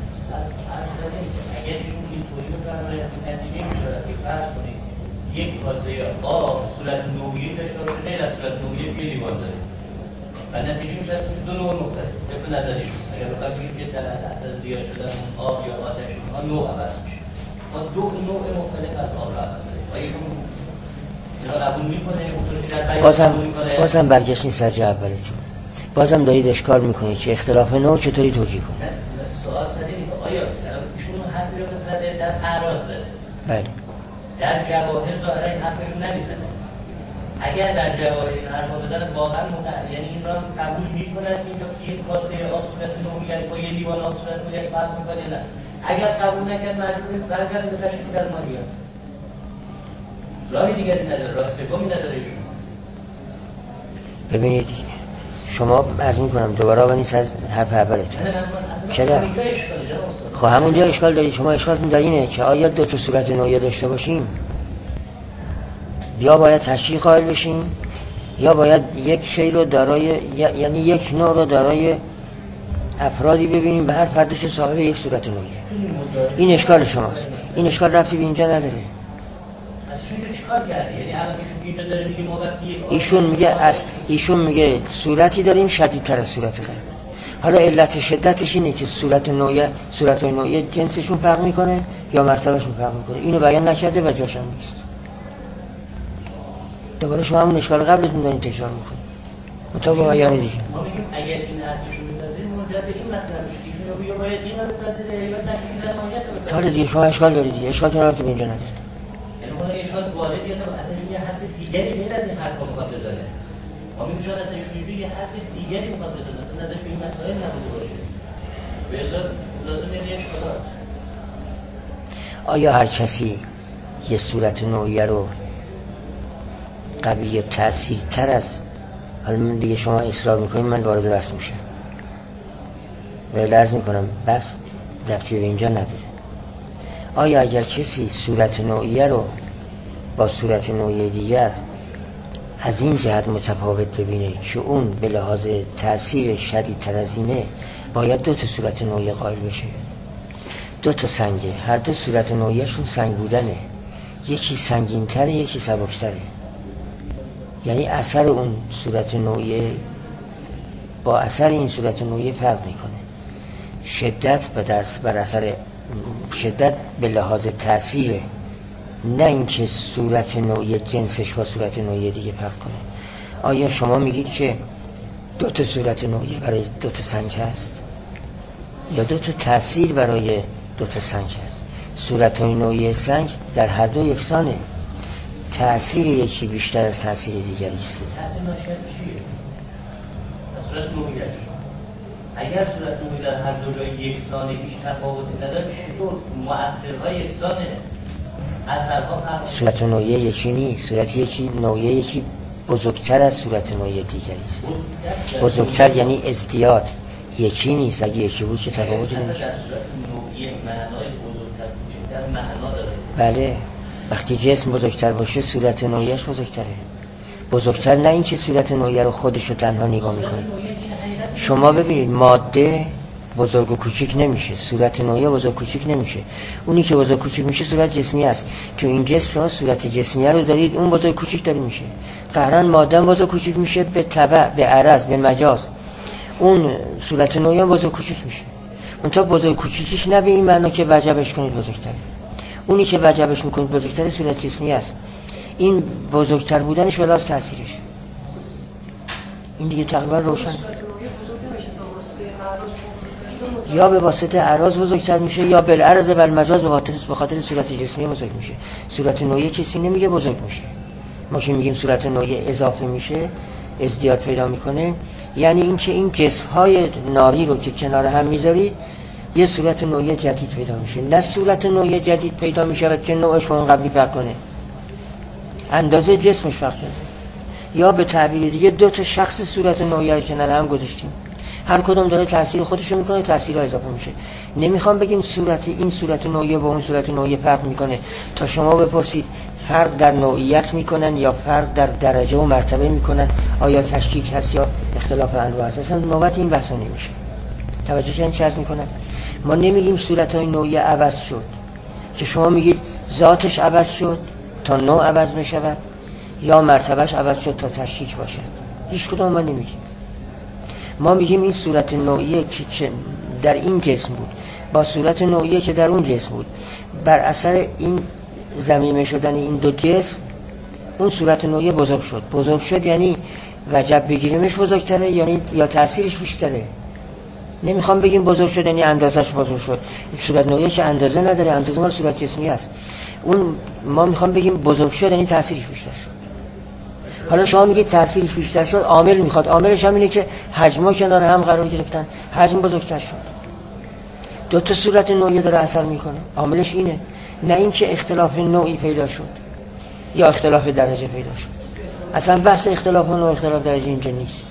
اگر ایشون اینطوری بفرمایید نتیجه میشه که فرض کنید یک کاسه آب صورت نوعی داشته باشه غیر از صورت نوعی که لیوان داره و نتیجه میشه دو نوع مختلف به نظرشون. اگر بخواید بگید که در اثر زیاد شدن اون آب یا آتش اونها نوع عوض میشه، ما دو نوع مختلف از آب را عوض داریم و ایشون اینا قبول میکنه اونطوری که در بیان بازم قبول میکنه. بازم برگشتین سر جا اولتون، بازم دارید اشکال میکنید که اختلاف نوع چطوری توجیه کنید. سوال زدید آیا ایشون حرفی رو زده در اعراض زده، بله در جواهر ظاهرا این حرفشون نمیزنه. اگر در جواهر این حرفا بزنه واقعا متعلق، یعنی این را قبول میکنن اینجا که یک کاسه آب صورت نوعی یعنی با یه لیوان آب صورت نوعی فرق میکنه. نه اگر قبول نکرد مجبور برگرد به تشکیل در مالیات، راهی دیگری نداره، راه سومی نداره ایشون. ببینید شما عرض میکنم دوباره آقا نیست از حرف اولتون. چرا؟ خب همونجا اشکال دارید. شما اشکالتون در اینه که آیا دو تا صورت نوعی داشته باشیم یا باید تشریح قائل بشیم یا باید یک شی رو دارای یعنی یک نوع رو دارای افرادی ببینیم به هر فردش صاحب یک صورت نوعی. این اشکال شماست. این اشکال رفتی به اینجا نداره. ایشون میگه از ایشون میگه صورتی داریم شدیدتر از صورت قبل. حالا علت شدتش اینه که صورت نوعی صورت نوعی جنسشون فرق میکنه یا مرتبهشون فرق میکنه. اینو بیان نکرده و جاش هم نیست. دوباره شما همون اشکال قبلتون دارین تکرار میکنید. مطابق بیان دیگه. ما میگیم اگر این حرفشون میذاریم مجرد این مطلب ایشون رو یا باید اینا رو بذاره یا تشکیل در مالیات. حالا دیگه شما اشکال دارید دیگه. اشکالتون رو به اینجا نداره. اشکال واردی هست اصلا یه حرف دیگری غیر از این حرفا میخواد بزنه. ما میگیم شاید اصلا ایشون یه حرف دیگری میخواد بزنه، اصلا نظرش به این مسائل نبوده باشه. بلا لازم یعنی اشکالات. آیا هر کسی یه صورت نوعی رو قوی تأثیرتر از حالا من دیگه شما اصرار میکنید من وارد بحث میشم و عرض میکنم بس ربطی به اینجا نداره. آیا اگر کسی صورت نوعی رو با صورت نوعی دیگر از این جهت متفاوت ببینه که اون به لحاظ تأثیر شدیدتر از اینه باید دو تا صورت نوعی قائل بشه؟ دو تا سنگه، هر دو صورت نوعیشون سنگ بودنه، یکی سنگین‌تره یکی سبک‌تره، یعنی اثر اون صورت نوعی با اثر این صورت نوعی فرق میکنه. شدت به دست بر اثر شدت به لحاظ تأثیره، نه اینکه صورت نوعی جنسش با صورت نوعی دیگه فرق کنه. آیا شما میگید که دو تا صورت نوعی برای دو تا سنگ هست یا دو تا تأثیر برای دو تا سنگ هست؟ صورت نوعی سنگ در هر دو یکسانه، تأثیر یکی بیشتر از تأثیر دیگری است. تأثیر ناشی چیه؟ صورت نوعیش اگر صورت نوعی در هر دو جای یکسانه هیچ تفاوتی نداره چطور مؤثرهای یکسانه اثرها فرق؟ صورت نوعی یکی نیست، صورت یکی نوعی یکی بزرگتر از صورت نوعی دیگری است. بزرگتر یعنی ازدیاد، یکی نیست. اگه یکی بود چه تفاوتی نمیشه. در صورت نوعی معنای بزرگتر کوچکتر معنا داره. بله وقتی جسم بزرگتر باشه صورت نوعیش بزرگتره. بزرگتر نه این که صورت نوعیه رو خودش رو تنها نگاه میکنه. شما ببینید ماده بزرگ و کوچیک نمیشه، صورت نوعیه بزرگ کوچیک نمیشه. اونی که بزرگ کوچیک میشه صورت جسمی است. تو این جسم شما صورت جسمیه رو دارید، اون بزرگ کوچیک داره میشه. قهرن ماده بزرگ کوچیک میشه به تبع، به عرض، به مجاز. اون صورت نوعیه بزرگ کوچیک میشه. اون تا بزرگ کوچیکش نه به این معنی که وجبش کنید بزرگتره. اونی که وجبش میکنید بزرگتره صورت جسمی است. این بزرگتر بودنش بلاز تاثیرش. این دیگه تقریبا روشن. یا به واسطه اعراض بزرگتر میشه یا بالعرض بالمجاز به خاطر به خاطر صورت جسمی بزرگ میشه. صورت نوعی کسی نمیگه بزرگ میشه. ما که میگیم صورت نوعی اضافه میشه، ازدیاد پیدا میکنه، یعنی اینکه این جسم‌های ناری رو که کنار هم میذارید یه صورت نوعی جدید پیدا میشه. نه صورت نوعی جدید پیدا میشه که نوعش با اون قبلی فرق کنه، اندازه جسمش فرق کنه. یا به تعبیر دیگه دو تا شخص صورت نوعی رو کنار هم گذاشتیم، هر کدوم داره تاثیر خودش رو میکنه، تاثیر اضافه میشه. نمیخوام بگیم صورت این صورت نوعی با اون صورت نوعی فرق میکنه تا شما بپرسید فرق در نوعیت میکنن یا فرق در درجه و مرتبه میکنن، آیا تشکیک هست یا اختلاف انواع هست. اصلا نوبت این بحثا نمیشه. توجه چند چرز میکنن. ما نمیگیم صورت های نوعی عوض شد که شما میگید ذاتش عوض شد تا نوع عوض بشود یا مرتبهش عوض شد تا تشکیک باشد. هیچ کدوم ما نمیگیم. ما میگیم این صورت نوعیه که در این جسم بود با صورت نوعیه که در اون جسم بود، بر اثر این ضمیمه شدن این دو جسم اون صورت نوعیه بزرگ شد. بزرگ شد یعنی وجب بگیریمش بزرگتره یعنی یا تأثیرش بیشتره. نمیخوام بگیم بزرگ شد یعنی اندازش بزرگ شد. صورت نوعیه که اندازه نداره، اندازه مال صورت جسمی است. اون ما میخوام بگیم بزرگ شد یعنی تأثیرش بیشتر شد. حالا شما میگید تأثیرش بیشتر شد، عامل میخواد، عاملش هم اینه که حجم‌ها کنار هم قرار گرفتن، حجم بزرگتر شد. دو تا صورت نوعی داره اثر میکنه، عاملش اینه، نه اینکه اختلاف نوعی پیدا شد یا اختلاف درجه پیدا شد. اصلا بحث اختلاف نوع و اختلاف درجه اینجا نیست.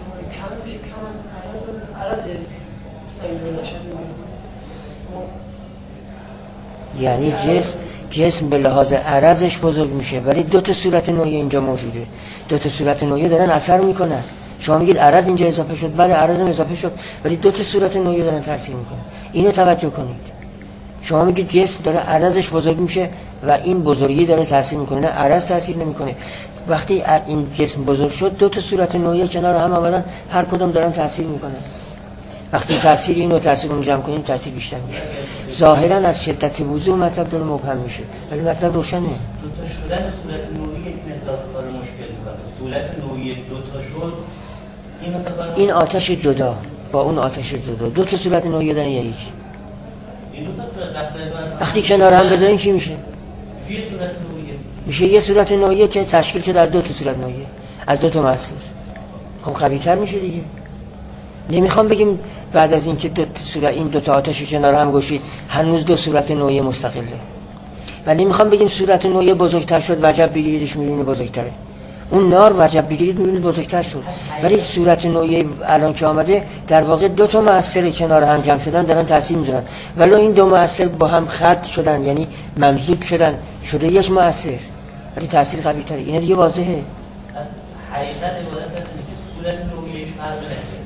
یعنی جسم جسم به لحاظ عرضش بزرگ میشه ولی دو تا صورت نوعی اینجا موجوده، دو تا صورت نوعی دارن اثر میکنن. شما میگید عرض اینجا اضافه شد، بله عرض اضافه شد ولی دو تا صورت نوعی دارن تاثیر میکنن. اینو توجه کنید. شما میگید جسم داره عرضش بزرگ میشه و این بزرگی داره تاثیر میکنه، نه عرض تاثیر نمیکنه. وقتی این جسم بزرگ شد دو تا صورت نوعی کنار هم آمدن، هر کدوم دارن تاثیر میکنن. وقتی تاثیر اینو تاثیر اون جمع کنیم تاثیر بیشتر میشه. ظاهرا از شدت وضوح مطلب داره مبهم میشه ولی مطلب روشنه. دو تا شدن صورت نوعی یک مقدار کار مشکل میکنه. صورت نوعی دو تا شد این مقدار این آتش جدا با اون آتش جدا، دو تا صورت نوعی دارن یا یک. این دو تا صورت وقتی کنار هم بذارین چی میشه؟ یه صورت نوعی میشه یه صورت نوعی که تشکیل شده از دو تا صورت نوعی، از دو تا مؤثر. خب قوی‌تر میشه دیگه. نمیخوام بگیم بعد از اینکه دو صورت این دو تا آتش کنار هم گوشید هنوز دو صورت نوعی مستقله. و نمیخوام بگیم صورت نوعی بزرگتر شد وجب بگیریدش میبینید بزرگتره. اون نار وجب بگیرید میبینید بزرگتر شد. ولی صورت نوعی الان که آمده در واقع دو تا مؤثر کنار هم جمع شدن دارن تاثیر میذارن. ولی این دو مؤثر با هم خط شدن یعنی ممزوج شدن شده یک مؤثر. ولی تاثیر قوی تره. اینا دیگه واضحه. حقیقت عبارت است که صورت نوعی فرق نمیکنه.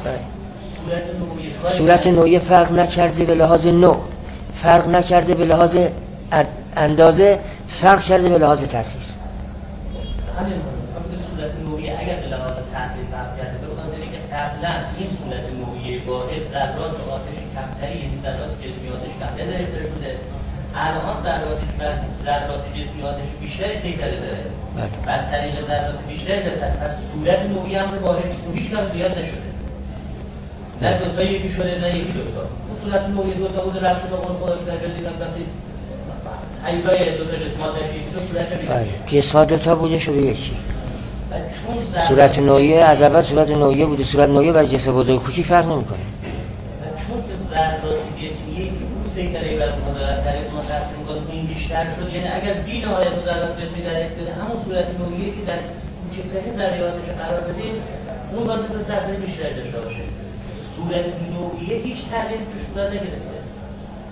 صورت نوعی فرق نکرده به لحاظ نوع، فرق نکرده به لحاظ اندازه، فرق کرده به لحاظ تاثیر. همین همین صورت نوعی اگر به لحاظ تاثیر فرق کرده به خاطر اینکه قبلا این صورت نوعی واحد ذرات آتش کمتری یعنی ذرات جسمی آتش کمتری داره شده، الان ذرات ذرات جسمی آتش بیشتری سیطره داره و از طریق ذرات بیشتری داره از صورت نوعی هم واحد نیست، هیچ کم زیاد نشده. نه دوتا یکی شده نه یکی دوتا. اون صورت نوعی دوتا بوده رفته با اون خودش در جلدی من وقتی ایوای دوتا جسمات داشتید چون صورت نمیشه. جسمات دوتا بوده شده یکی. صورت نوعی از اول صورت نوعی بوده، صورت نوعی برای جسم بزرگ کوچیک فرق نمیکنه. چون که ذرات جسمی که اون سیطره بر اون دارن طریق ما تاثیر میکنه این بیشتر شد، یعنی اگر بی نهایت ذرات جسمی در یک بده همون صورت نوعی که در کوچکترین ذراتش قرار بدید اون باید تاثیر بیشتری داشته باشه. صورت نوعیه هیچ تغییر توش صورت نگرفته.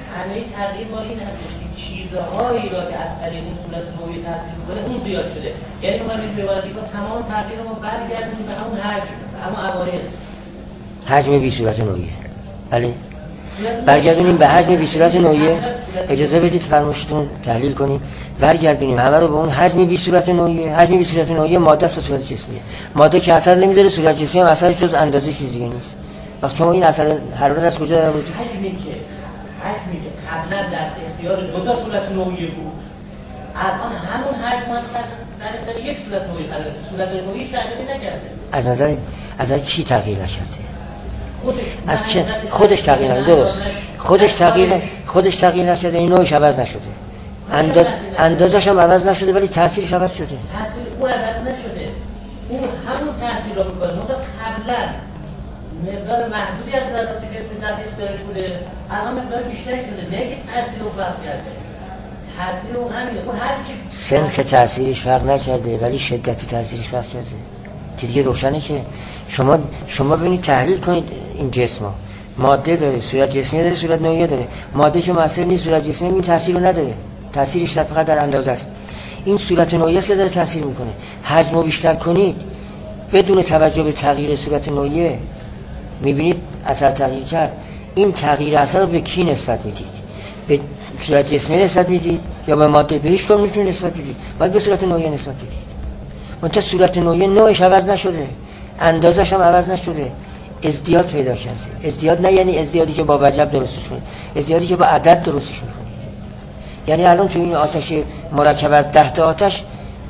همه تغییر با این هستش که چیزهایی را که از طریق اون صورت نوعی تاثیر می‌کنه اون زیاد شده. یعنی ما می‌گیم به عبارت دیگه تمام تغییر رو برگردونیم به همون حجم، به همون عوارض. حجم بی صورت نوعیه. بله. برگردونیم به حجم بی صورت نوعیه. اجازه بدید فرمایشتون تحلیل کنیم. برگردونیم همه رو به اون حجم بی صورت نوعیه. حجم بی صورت نوعیه ماده است و صورت جسمیه. ماده که اثر نمی‌ذاره، صورت جسمی هم اثرش جز اندازه چیزی نیست. وقتی شما این اثر حرارت از کجا داره بود؟ حجمی که حجمی که قبلا در اختیار دو تا صورت نوعیه بود، الان همون حجم در اختیار یک صورت نوعی قرار گرفته. صورت نوعیش تغییر نکرده. از نظر از نظر چی تغییر نکرده؟ خودش از چه خودش تغییر نکرده. درست. خودش تغییر خودش تغییر نکرده، این نوعش عوض نشده. انداز اندازش هم عوض نشده ولی تاثیرش عوض شده. تاثیر او عوض نشده. اون همون تاثیر رو می‌کنه. اون قبلا مقدار محدودی از ذرات جسمی تحت اختیارش بوده، الان مقدار بیشتری شده. نه که تاثیر رو فرق کرده. تاثیر اون همینه. اون هر چی سنخ تاثیرش فرق نکرده ولی شدت تاثیرش فرق کرده. که دیگه روشنه که شما شما ببینید تحلیل کنید این جسمو. ماده داره، صورت جسمی داره، صورت نوعی داره. ماده که مؤثر نیست، صورت جسمی این تاثیر رو نداره. تاثیرش فقط در اندازه است. این صورت نوعی است که داره تاثیر میکنه. حجمو بیشتر کنید بدون توجه به تغییر صورت نوعی میبینید اثر تغییر کرد. این تغییر اثر رو به کی نسبت میدید؟ به صورت جسمی نسبت میدید یا به ماده؟ به هیچ کدوم نمیتونید نسبت بدید. باید به صورت نوعی نسبت بدید. منتها صورت نوعی نوعش عوض نشده، اندازش هم عوض نشده، ازدیاد پیدا کرده. ازدیاد نه یعنی ازدیادی که با وجب درستش کنید، ازدیادی که با عدد درستش میکنید. یعنی الان تو این آتش مرکب از ده تا آتش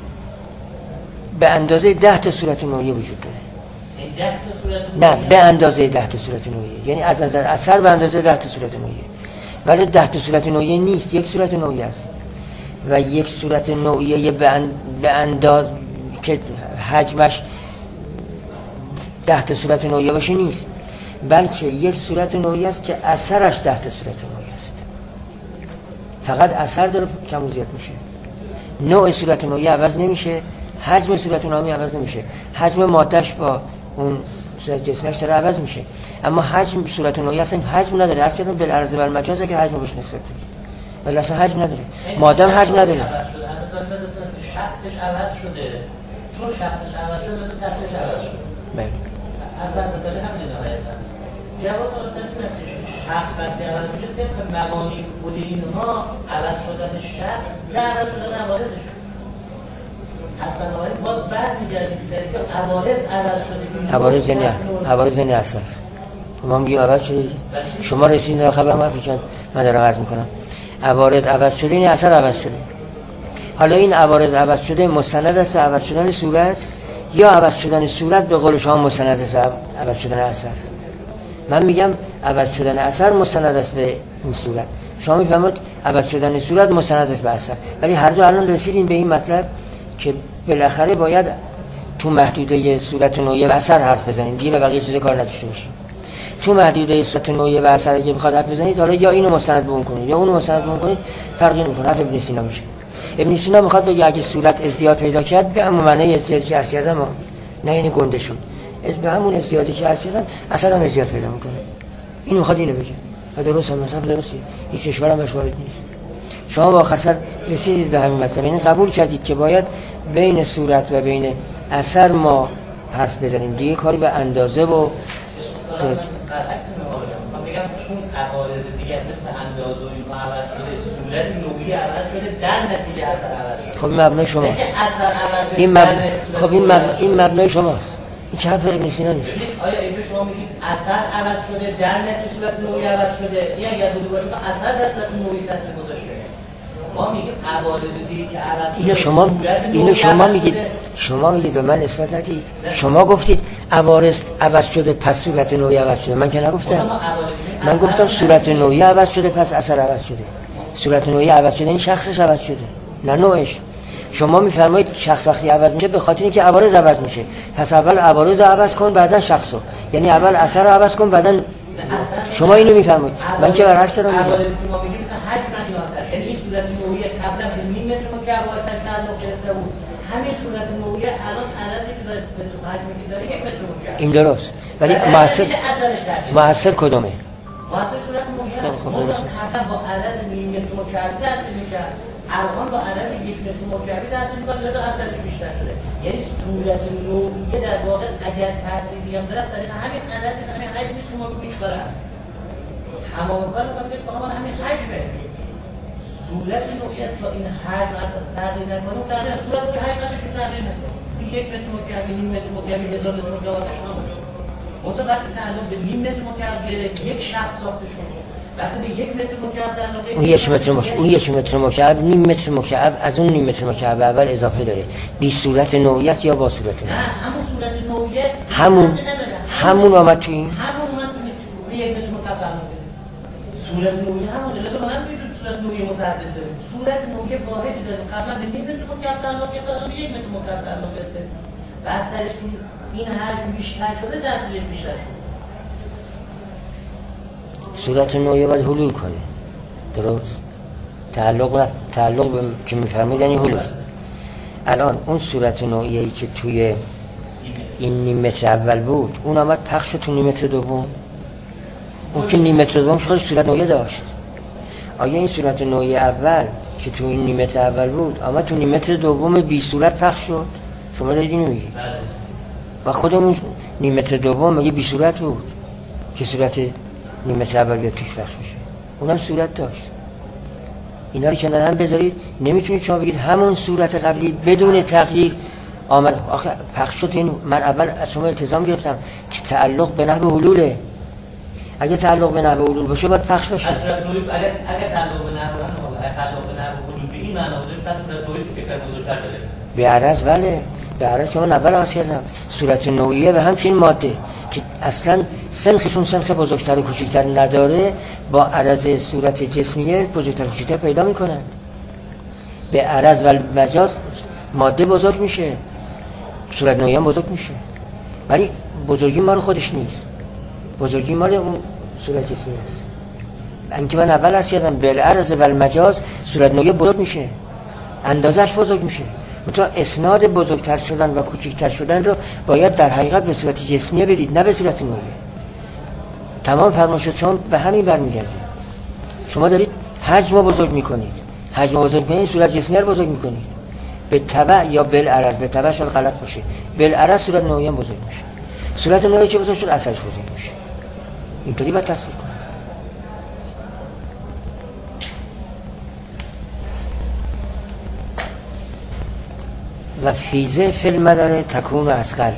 به اندازه ده تا صورت نوعی وجود داره. نه به اندازه ده تا صورت نوعی، یعنی از نظر اثر به اندازه ده تا صورت نوعی، ولی ده تا صورت نوعی نیست، یک صورت نوعی است. و یک صورت نوعی به انداز که حجمش ده تا صورت نوعی باشه نیست، بلکه یک صورت نوعی است که اثرش ده تا صورت نوعی است. فقط اثر داره کم و زیاد میشه. نوع صورت نوعی عوض نمیشه، حجم صورت نوعی عوض نمیشه. حجم مادهش با اون صورت جسمش داره عوض میشه، اما حجم صورت نوعی اصلا حجم نداره. اصلا بالعرض بر مجازه که حجم بهش نسبت بده، ولی اصلا حجم نداره. ماده هم حجم نداره. شخصش عوض شده، چون شخصش عوض شده تو دستش عوض شده. بله. البته داره همین نهایتا. جواب داره دستش شخص وقتی عوض میشه طبق مقامی خود اینها عوض شدن شخص نه عوض شدن عوارضش. از بنابراین باز برمیگردیم که عوارض عوض شده. عوارض یعنی عوارض یعنی اثر. ما میگیم عوض شده. شما رسیدین خبر ما پیشن من دارم عرض میکنم. عوارض عوض شده یعنی اثر عوض شده. حالا این عوارض عوض شده مستند است به عوض شدن صورت یا عوض شدن صورت به قول شما مستند است به عوض شدن اثر؟ من میگم عوض شدن اثر مستند است به این صورت، شما میفهمید عوض شدن صورت مستند است به اثر. ولی هر دو الان رسیدیم به این مطلب که بالاخره باید تو محدوده صورت نوعی و اثر حرف بزنیم، دیگه به بقیه چیز کار نداشته باشیم. تو محدوده صورت نوعی و اثر اگه بخواد حرف بزنید، حالا یا اینو مستند به اون کنید یا اونو مستند به اون کنید، فرقی نمیکنه. حرف ابن سینا میشه. ابن سینا میخواد بگه اگه صورت ازدیاد پیدا کرد به همون معنی ازدیادی که عرض کردم، نه یعنی گنده شد، از به همون ازدیادی که عرض کردم اصلا هم ازدیاد پیدا میکنه. این میخواد اینو بگه و درست هم مثلا درسته، هیچ اشکال هم بهش وارد نیست. شما با خسر رسیدید به همین مطلب، یعنی قبول کردید که باید بین صورت و بین اثر ما حرف بزنیم، دیگه کاری به اندازه و صورت میگم چون عوارض دیگه مثل اندازه و اینها عوض شده، صورت نوعی عوض شده، در نتیجه اثر عوض شده. خب این مبنای شماست. این مبنای خب این مبنای این مبنای شماست. این چه حرف ابن سینا نیست. آیا اینجا شما میگید اثر عوض شده، در نتیجه صورت نوعی عوض شده؟ این اگر بوده باشه اثر در صورت نوعی تاثیر گذاشته. ما میگیم عوارض دیگه که عوض شده. اینو شما اینو شما میگید شما میگید به من نسبت ندید. شما گفتید عوارض عوض شده پس صورت نوعی عوض شده. من که نگفتم. من گفتم صورت نوعی عوض شده پس اثر عوض شده. صورت نوعی عوض شده این شخصش عوض شده، نه نوعش. شما میفرمایید شخص وقتی عوض میشه به خاطر اینکه عوارض عوض میشه، پس اول عوارض عوض کن بعدن شخصو، یعنی اول اثر رو عوض کن بعدن. شما اینو میفرمایید، من که برعکس رو میگم. عوارض که ما میگیم مثلا حجم نیاز، یعنی این صورت نوعی قبلا به نیم متر مکعب تعلق گرفته بود، همین صورت نوعی الان عددی که به تو حجمی که داره یک متر مکعب. این درست، ولی مؤثر مؤثر کدومه؟ مؤثر صورت نوعی خب درست قبلا با عدد نیم متر مکعب تحصیل میکرد، الان با عدد یک متر مکعبی تحصیل میکنه، لذا اثرش بیشتر شده. یعنی صورت نوعیه در واقع اگر تحصیلی هم داره در همین عدد همین حجمش که ما بگیم چیکار هست تمام کار میکنه که فقط همین حجمه. صورت نوعیت تا این حجم اصلا تغییر نکنه و تغییر صورت که حقیقتش رو تغییر نکنه. یک متر مکعبی، نیم متر مکعبی، هزار متر مکعب شما منطقه وقتی تعلق به نیم متر مکعب گرفت یک شخص ساخته شده. وقتی به یک متر مکعب تعلق اون یک متر مکعب اون یک متر مکعب نیم متر مکعب از اون نیم متر مکعب اول اضافه داره. بی صورت نوعیت یا با صورت نوعیت؟ نه همون صورت نوعیت همون همون آمد تو این همون اومد تو یک متر مکعب تعلق داره. صورت نوعیه همونه. لذا ما هم می‌گیم صورت نوعیه متعدد داریم. صورت نوعیه واحدی داریم. قبلا به نیم متر مکعب تعلق گرفت، به یک متر مکعب تعلق گرفت. بس درش چون این حجم بیشتر شده تاثیرش بیشتر شده. صورت نوعیه باید حلول کنه. درست؟ تعلق تعلق به که می‌فرمایید یعنی حلول. الان اون صورت نوعیه‌ای که توی این نیم متر اول بود، اون آمد پخش تو نیم متر دوم. اون که نیم متر دوم خودش صورت نوعیه داشت. آیا این صورت نوعیه اول که تو این نیم متر اول بود، آمد تو نیم متر دوم بی صورت پخش شد؟ شما دارید اینو میگید. و خودمون نیم متر دوم مگه بی صورت بود که صورت نیم متر اول بیاد توش پخش بشه؟ اونم صورت داشت. اینا رو کنار هم بذارید، نمیتونید شما بگید همون صورت قبلی بدون تغییر آمد. آخه پخش شد. این من اول از شما التزام گرفتم که تعلق به نحو حلوله. اگه تعلق به نحو حلول باشه باید پخش بشه. اگر اگر تعلق به نحو اگر تعلق به نحو حلول به این معنا بوده پس صورت نوعیه که کار بزرگتر داره. به عرض بله، به عرض شما اول عرض کردم صورت نوعیه به همچین ماده که اصلا سنخشون سنخ بزرگتر و کوچکتر نداره، با عرض صورت جسمیه بزرگتر و کوچکتر پیدا میکنن. به عرض و مجاز ماده بزرگ میشه، صورت نوعیه هم بزرگ میشه، ولی بزرگی مال خودش نیست، بزرگی مال اون صورت جسمی است. اینکه من اول عرض کردم بالعرض و المجاز صورت نوعیه بزرگ میشه، اندازش بزرگ میشه. تو اسناد بزرگتر شدن و کوچکتر شدن رو باید در حقیقت به صورت جسمیه بدید، نه به صورت نوعیه. تمام فرمایشات شما به همین برمیگرده. شما دارید حجم رو بزرگ میکنید، حجم رو بزرگ کنید صورت جسمیه رو بزرگ میکنید. به تبع یا بالعرض، به تبع شاید غلط باشه، بالعرض صورت نوعیه بزرگ میشه. صورت نوعیه چه بزرگ شد اثرش بزرگ میشه. اینطوری باید تصویر کنید. و فیزه فی المدر تکون اسقل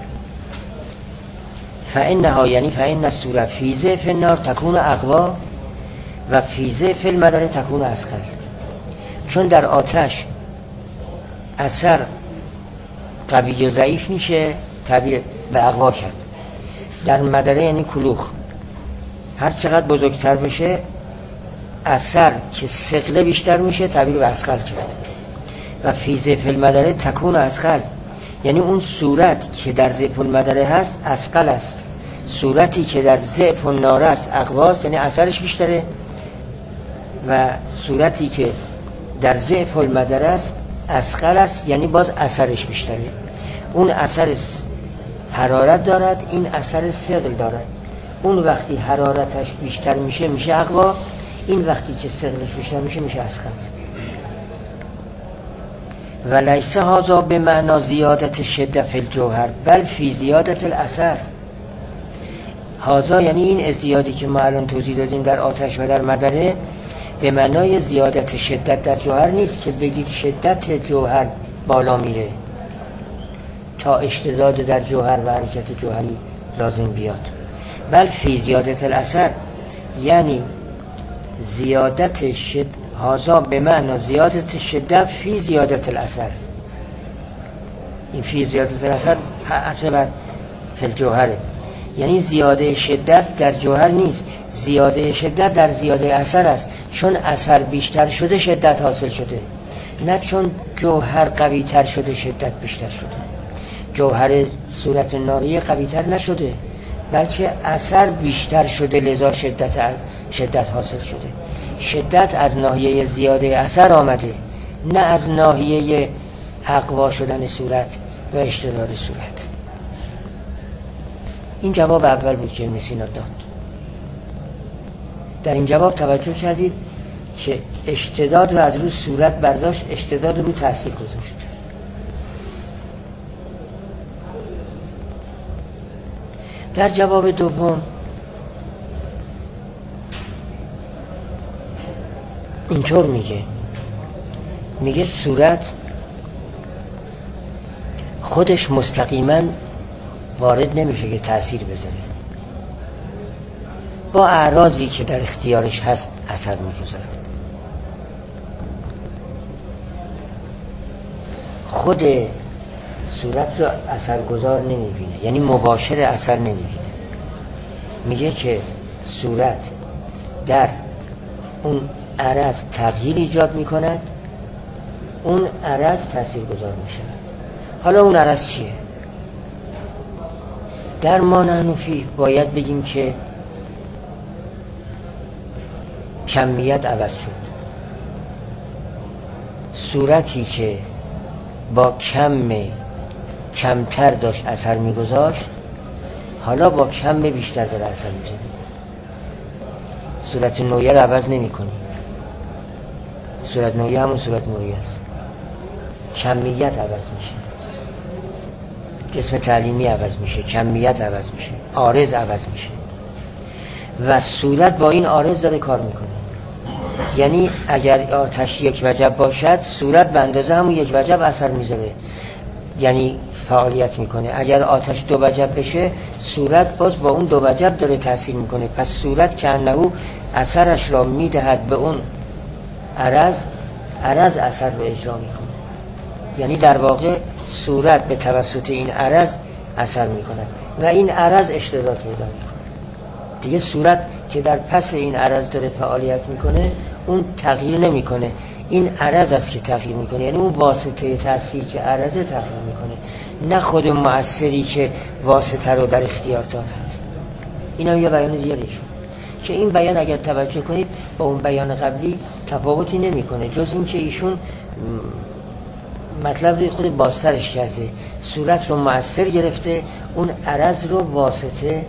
فانها یعنی فان الصوره فیزه فی النار تکون اقوا و فیزه فی المدر تکون اسقل. چون در آتش اثر قوی و ضعیف میشه تعبیر به اقوا کرد. در مدره یعنی کلوخ هر چقدر بزرگتر بشه اثر که ثقل بیشتر میشه تعبیر به اسقل کرد. و فیزه فی المدره تکون اسقل یعنی اون صورت که در ضعف المدره هست اسقل است، صورتی که در ضعف النار است اقواست یعنی اثرش بیشتره، و صورتی که در ضعف المدره است اسقل است یعنی باز اثرش بیشتره. اون اثر حرارت دارد، این اثر ثقل دارد. اون وقتی حرارتش بیشتر میشه میشه اقوا، این وقتی که ثقلش بیشتر میشه میشه اسقل. و لیس هذا به معنا زیادت شدت فی الجوهر بل فی زیادت الاثر. هذا یعنی این ازدیادی که ما الان توضیح دادیم در آتش و در مدره به معنای زیادت شدت در جوهر نیست که بگید شدت جوهر بالا میره تا اشتداد در جوهر و حرکت جوهری لازم بیاد، بل فی زیادت الاثر یعنی زیادت شد هازا به معنی زیادت شدت فی زیادت الاثر. این فی زیادت الاثر حتی بر فی الجوهره، یعنی زیاده شدت در جوهر نیست، زیاده شدت در زیاده اثر است. چون اثر بیشتر شده شدت حاصل شده، نه چون جوهر قوی تر شده شدت بیشتر شده. جوهر صورت ناری قوی تر نشده بلکه اثر بیشتر شده لذا شدت شدت حاصل شده. شدت از ناحیه زیاده اثر آمده، نه از ناحیه اقوا شدن صورت و اشتداد صورت. این جواب اول بود که ابن سینا داد. در این جواب توجه کردید که اشتداد رو از روی صورت برداشت، اشتداد رو تاثیر گذاشت. در جواب دوم اینطور میگه میگه صورت خودش مستقیما وارد نمیشه که تأثیر بذاره، با اعراضی که در اختیارش هست اثر میگذاره. خود صورت رو اثرگذار نمیبینه، یعنی مباشر اثر نمیبینه. میگه که صورت در اون عرض تغییر ایجاد میکند، اون عرض تأثیر گذار میشه. حالا اون عرض چیه؟ در ما نحن فیه باید بگیم که کمیت عوض شد. صورتی که با کم کمتر داشت اثر میگذاشت، حالا با کم بیشتر داره اثر میزنه. صورت نوعیه رو عوض نمی کنی. صورت نوعیه همون صورت نوعیه است. کمیت عوض میشه، جسم تعلیمی عوض میشه، کمیت عوض میشه، عارض عوض میشه و صورت با این عارض داره کار میکنه. یعنی اگر آتش یک وجب باشد، صورت به اندازه همون یک وجب اثر میذاره، یعنی فعالیت میکنه. اگر آتش دو وجب بشه، صورت باز با اون دو وجب داره تاثیر میکنه. پس صورت که انه اثرش را میدهد به اون عرض، عرض اثر رو اجرا میکنه. یعنی در واقع صورت به توسط این عرض اثر میکنه و این عرض اشتداد پیدا میکنه. دیگه صورت که در پس این عرض داره فعالیت میکنه، اون تغییر نمیکنه، این عرض است که تغییر میکنه. یعنی اون واسطه تأثیر که عرضه تغییر میکنه، نه خود مؤثری که واسطه رو در اختیار دارد. این هم یه بیان دیگه شد که این بیان اگر توجه کنید با اون بیان قبلی تفاوتی نمیکنه، جز این که ایشون مطلب رو خود بازترش کرده. صورت رو مؤثر گرفته، اون عرض رو واسطه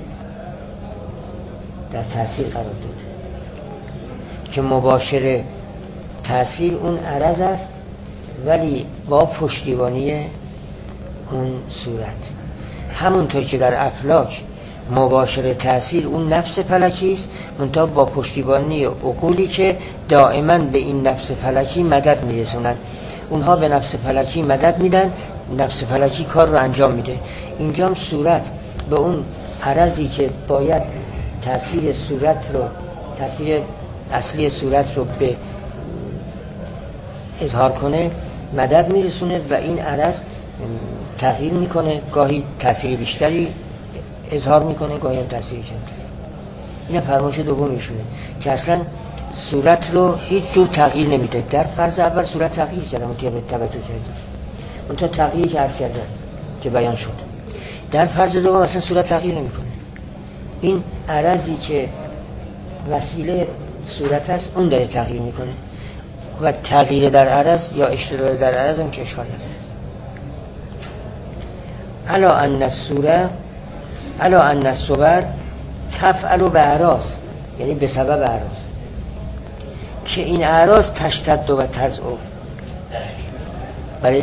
در تأثیر قرار داده که مباشر تأثیر اون عرض است، ولی با پشتیبانی اون صورت. همونطور که در افلاک مباشر تأثیر اون نفس فلکی است، منتها با پشتیبانی عقولی که دائما به این نفس فلکی مدد میرسونن. اونها به نفس فلکی مدد میدن، نفس فلکی کار رو انجام میده. اینجا صورت به اون عرضی که باید تأثیر صورت رو، تأثیر اصلی صورت رو به اظهار کنه مدد میرسونه و این عرض تغییر میکنه، گاهی تأثیر بیشتری اظهار میکنه، گاهی هم تأثیر کمتری. این فرمایش دومیشونه که اصلا صورت رو هیچ جور تغییر نمیده. در فرض اول صورت تغییر کرده، اون که به توجه کردید اون تا تغییری که عرض کردن که بیان شد. در فرض دوم اصلا صورت تغییر نمیکنه. این عرضی که وسیله صورت است اون داره تغییر میکنه و تغییر در عرض یا اشتداد در عرض هم که اشکال نداره. علا ان الصوره علا ان الصور تفعل باعراض، یعنی به سبب اعراض که این اعراض تشتد و تضعف. بله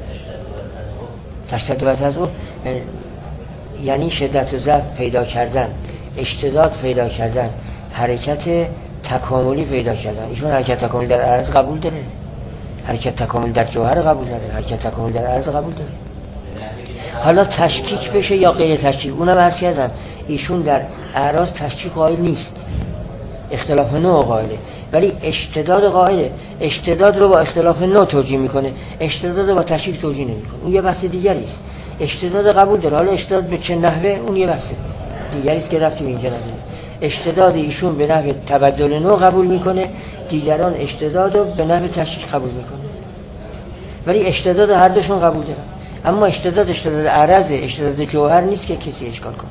تشتد و تضعف یعنی شدت و ضعف پیدا کردن، اشتداد پیدا کردن، حرکت تکاملی پیدا کردن. ایشون حرکت تکاملی در عرض قبول داره، حرکت تکاملی در جوهر قبول داره، حرکت تکاملی در عرض قبول داره. حالا تشکیک بشه یا غیر تشکیک، اونم عرض کردم ایشون در اعراض تشکیک قائل نیست، اختلاف نوع قائله، ولی اشتداد قائله. اشتداد رو با اختلاف نوع توجیه میکنه، اشتداد رو با تشکیک توجیه نمیکنه. اون یه بحث دیگری است. اشتداد قبول داره، حالا اشتداد به چه نحوه اون یه بحث دیگری است که ربطی به اینجا نداره. اشتداد ایشون به نحو تبدل نوع قبول میکنه، دیگران اشتداد رو به نحو تشکیک قبول میکنه، ولی اشتداد هر دوشون قبول دارن. اما اشتداد اشتداد عرض، اشتداد جوهر نیست که کسی اشکال کنه.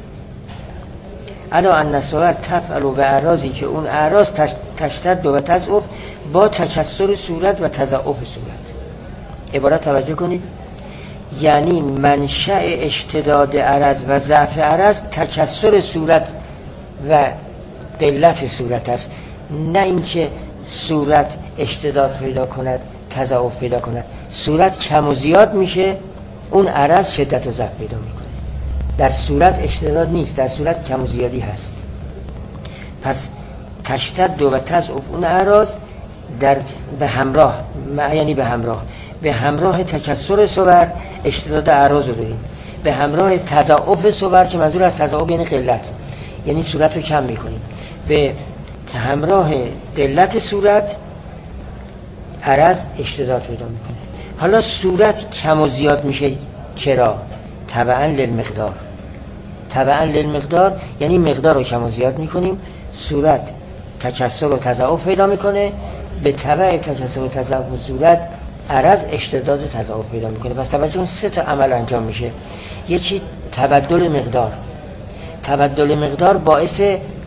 علا ان الصور تفعل به اعراضی که اون اعراض تشتد و تضعف با تکسر صورت و تضعف صورت. عبارت توجه کنید، یعنی منشأ اشتداد عرض و ضعف عرض تکسر صورت و قلت صورت است، نه اینکه صورت اشتداد پیدا کند تضاعف پیدا کند. صورت کم و زیاد میشه، اون عرض شدت و ضعف پیدا میکنه. در صورت اشتداد نیست، در صورت کم و زیادی هست. پس تشتد و تضعف اون اعراض در به همراه، یعنی به همراه به همراه تکسر صور اشتداد اعراض رو داریم، به همراه تضاعف صور که منظور از تضاعف یعنی قلت، یعنی صورت رو کم میکنیم، به همراه قلت صورت عرض اشتداد پیدا میکنه. حالا صورت کم و زیاد میشه چرا؟ تبعا للمقدار. تبعا للمقدار یعنی مقدار رو کم و زیاد میکنیم، صورت تکسر و تضاعف پیدا میکنه، به تبع تکسر و تضاعف صورت عرض اشتداد و تضاعف پیدا میکنه. پس توجه اون سه تا عمل انجام میشه. یکی تبدل مقدار، تبدل مقدار باعث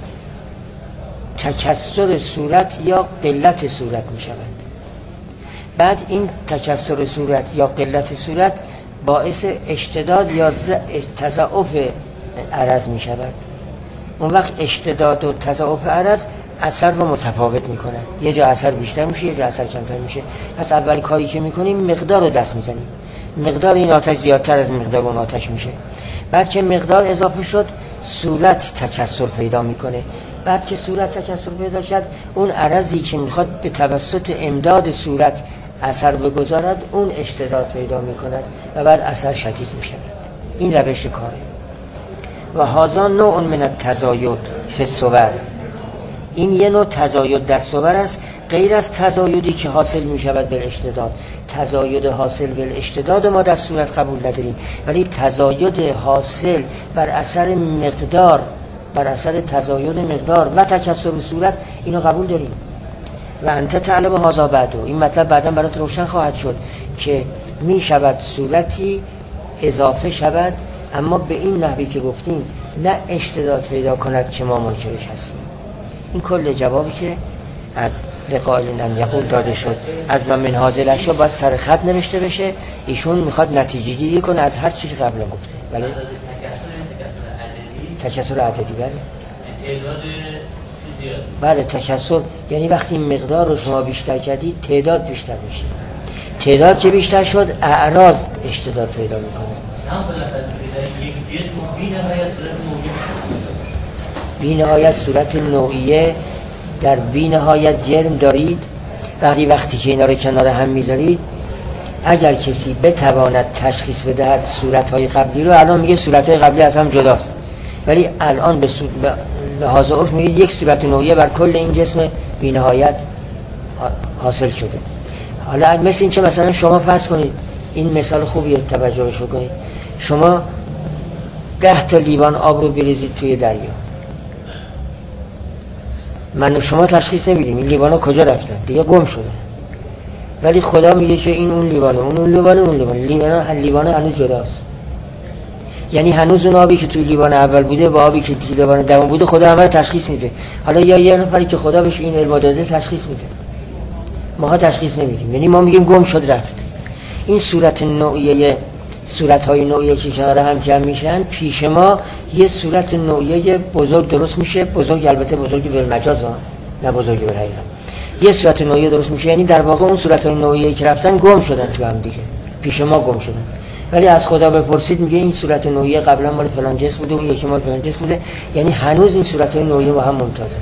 تکسر صورت یا قلت صورت میشود. بعد این تکسر صورت یا قلت صورت باعث اشتداد یا تضاعف عرض میشود. اون وقت اشتداد و تضاعف عرض اثر رو متفاوت میکنن، یه جا اثر بیشتر میشه، یه جا اثر کمتر میشه. پس اول کاری که میکنیم مقدار رو دست میزنیم، مقدار این آتش زیادتر از مقدار اون آتش میشه. بعد که مقدار اضافه شد صورت تکسر پیدا میکنه. بعد که صورت تکسر پیدا کرد، اون عرضی که میخواد به توسط امداد صورت اثر بگذارد اون اشتداد پیدا میکند و بعد اثر شدید میشود. این روش کاره. و هذا نوع من التزاید فی الصور، این یه نوع تزاید در صور است، غیر از تزایدی که حاصل میشود به اشتداد. تزاید حاصل به اشتداد ما در صورت قبول نداریم، ولی تزاید حاصل بر اثر مقدار، بر اثر تزاید مقدار و تکسر صورت اینو قبول داریم. و انت تعلم هذا بعدو، این مطلب بعدا برات روشن خواهد شد که می شود صورتی اضافه شود اما به این نحوی که گفتیم نه اشتداد پیدا کند که ما منکرش هستیم. این کل جوابی که از لقائل ان یقول داده شد. از من من حاضر اشیا باید سر خط نوشته بشه. ایشون میخواد نتیجه گیری کنه از هر چیزی قبلا گفته. بله تکسر عددی. بله بله تکسر یعنی وقتی مقدار رو شما بیشتر کردید تعداد بیشتر میشه. تعداد که بیشتر شد اعراض اشتداد پیدا میکنه. بی نهایت صورت نوعیه در بی نهایت جرم دارید. وقتی وقتی که اینا رو کنار هم میذارید، اگر کسی بتواند تشخیص بدهد صورت‌های قبلی رو، الان میگه صورت‌های قبلی از هم جداست، ولی الان به لحاظ عرف میگید یک صورت نوعیه بر کل این جسم بی نهایت حاصل شده. حالا مثل این که مثلا شما فرض کنید، این مثال خوبیه توجهش بکنید، شما ده تا لیوان آب رو بریزید توی دریا، من شما تشخیص نمیدیم این لیوانا کجا رفتن، دیگه گم شده، ولی خدا میگه که این اون لیوانه، اون اون لیوانه، اون لیوانه، لیوانا لیوانه هنوز جداست. یعنی هنوز اون آبی که توی لیوان اول بوده با آبی که توی لیوان دوم بوده خدا همه تشخیص میده. حالا یا یه نفری که خدا بهش این علم داده تشخیص میده، ماها تشخیص نمیدیم، یعنی ما میگیم گم شد رفت. این صورت نوعیه، صورت‌های نوعیه که کنار هم جمع میشن، پیش ما یه صورت نوعیه بزرگ درست میشه، بزرگ البته بزرگی به مجاز ها، نه بزرگی به حقیقت. یه صورت نوعیه درست میشه، یعنی در واقع اون صورت‌های نوعیه که رفتن گم شدن تو هم دیگه، پیش ما گم شدن. ولی از خدا بپرسید میگه این صورت نوعیه قبلا مال فلان جنس بوده، اون یکی مال فلان جنس بوده، یعنی هنوز این صورت‌های نوعیه با هم ممتازند.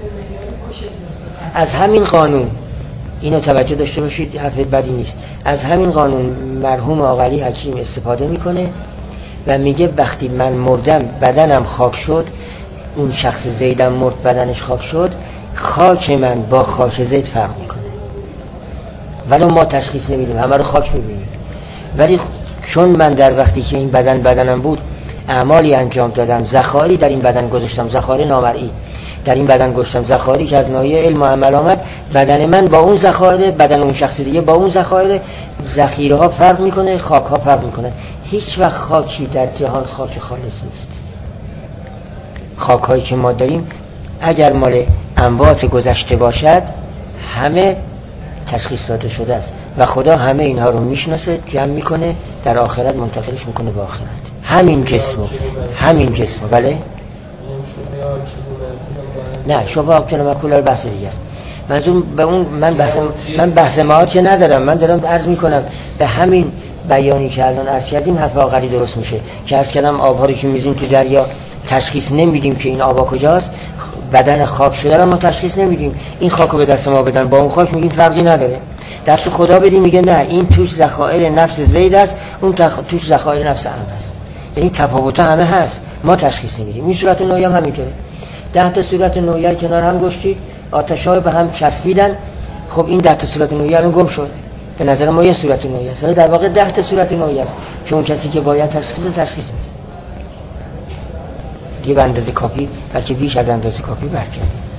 از همین قانون اینو توجه داشته باشید، حرف بدی نیست. از همین قانون مرحوم آقای حکیم استفاده میکنه و میگه وقتی من مردم بدنم خاک شد، اون شخص زیدم مرد بدنش خاک شد، خاک من با خاک زید فرق میکنه، ولی ما تشخیص نمیدیم، همه رو خاک میبینیم. ولی چون من در وقتی که این بدن بدنم بود اعمالی انجام دادم، ذخائری در این بدن گذاشتم، ذخایر نامرئی در این بدن گذاشتم، ذخائری که از ناحیه علم و عمل آمد، بدن من با اون ذخایر، بدن اون شخص دیگه با اون ذخایر، ذخیره ها فرق میکنه، خاک ها فرق میکنه. هیچ وقت خاکی در جهان خاک خالص نیست. خاک هایی که ما داریم اگر مال اموات گذشته باشد همه تشخیص داده شده است و خدا همه اینها رو میشناسه، جمع میکنه، در آخرت منتقلش میکنه به آخرت. همین جسمو همین جسمو بله نه شبه کلمکولار بحث دیگه است. منظور به اون من بحث من بحث ماهات که ندارم، من دارم عرض میکنم به همین بیانی که الان عرض کردیم حرف آخری درست میشه که عرض کردم آبها رو که میزیم تو دریا تشخیص نمیدیم که این آبا کجاست، بدن خاک شده رو ما تشخیص نمیدیم، این خاک رو به دست ما بدن با اون خاک میگیم فرقی نداره، دست خدا بدیم میگه نه این توش ذخایر نفس زید است، اون تخ... توش ذخایر نفس عمرو است. یعنی تفاوت همه هست، ما تشخیص نمیدیم. این صورت نوعی هم همینطوره. ده تا صورت نوعی کنار هم گشتید، آتش‌ها به هم چسبیدن، خب این ده تا صورت نوعی الان گم شد. به نظر ما یه صورت نوعی است، ولی در واقع ده تا صورت نوعی است که اون کسی که باید تشخیص تشخیص میده. دیگه به اندازه کافی، بلکه بیش از اندازه کافی بحث کردیم.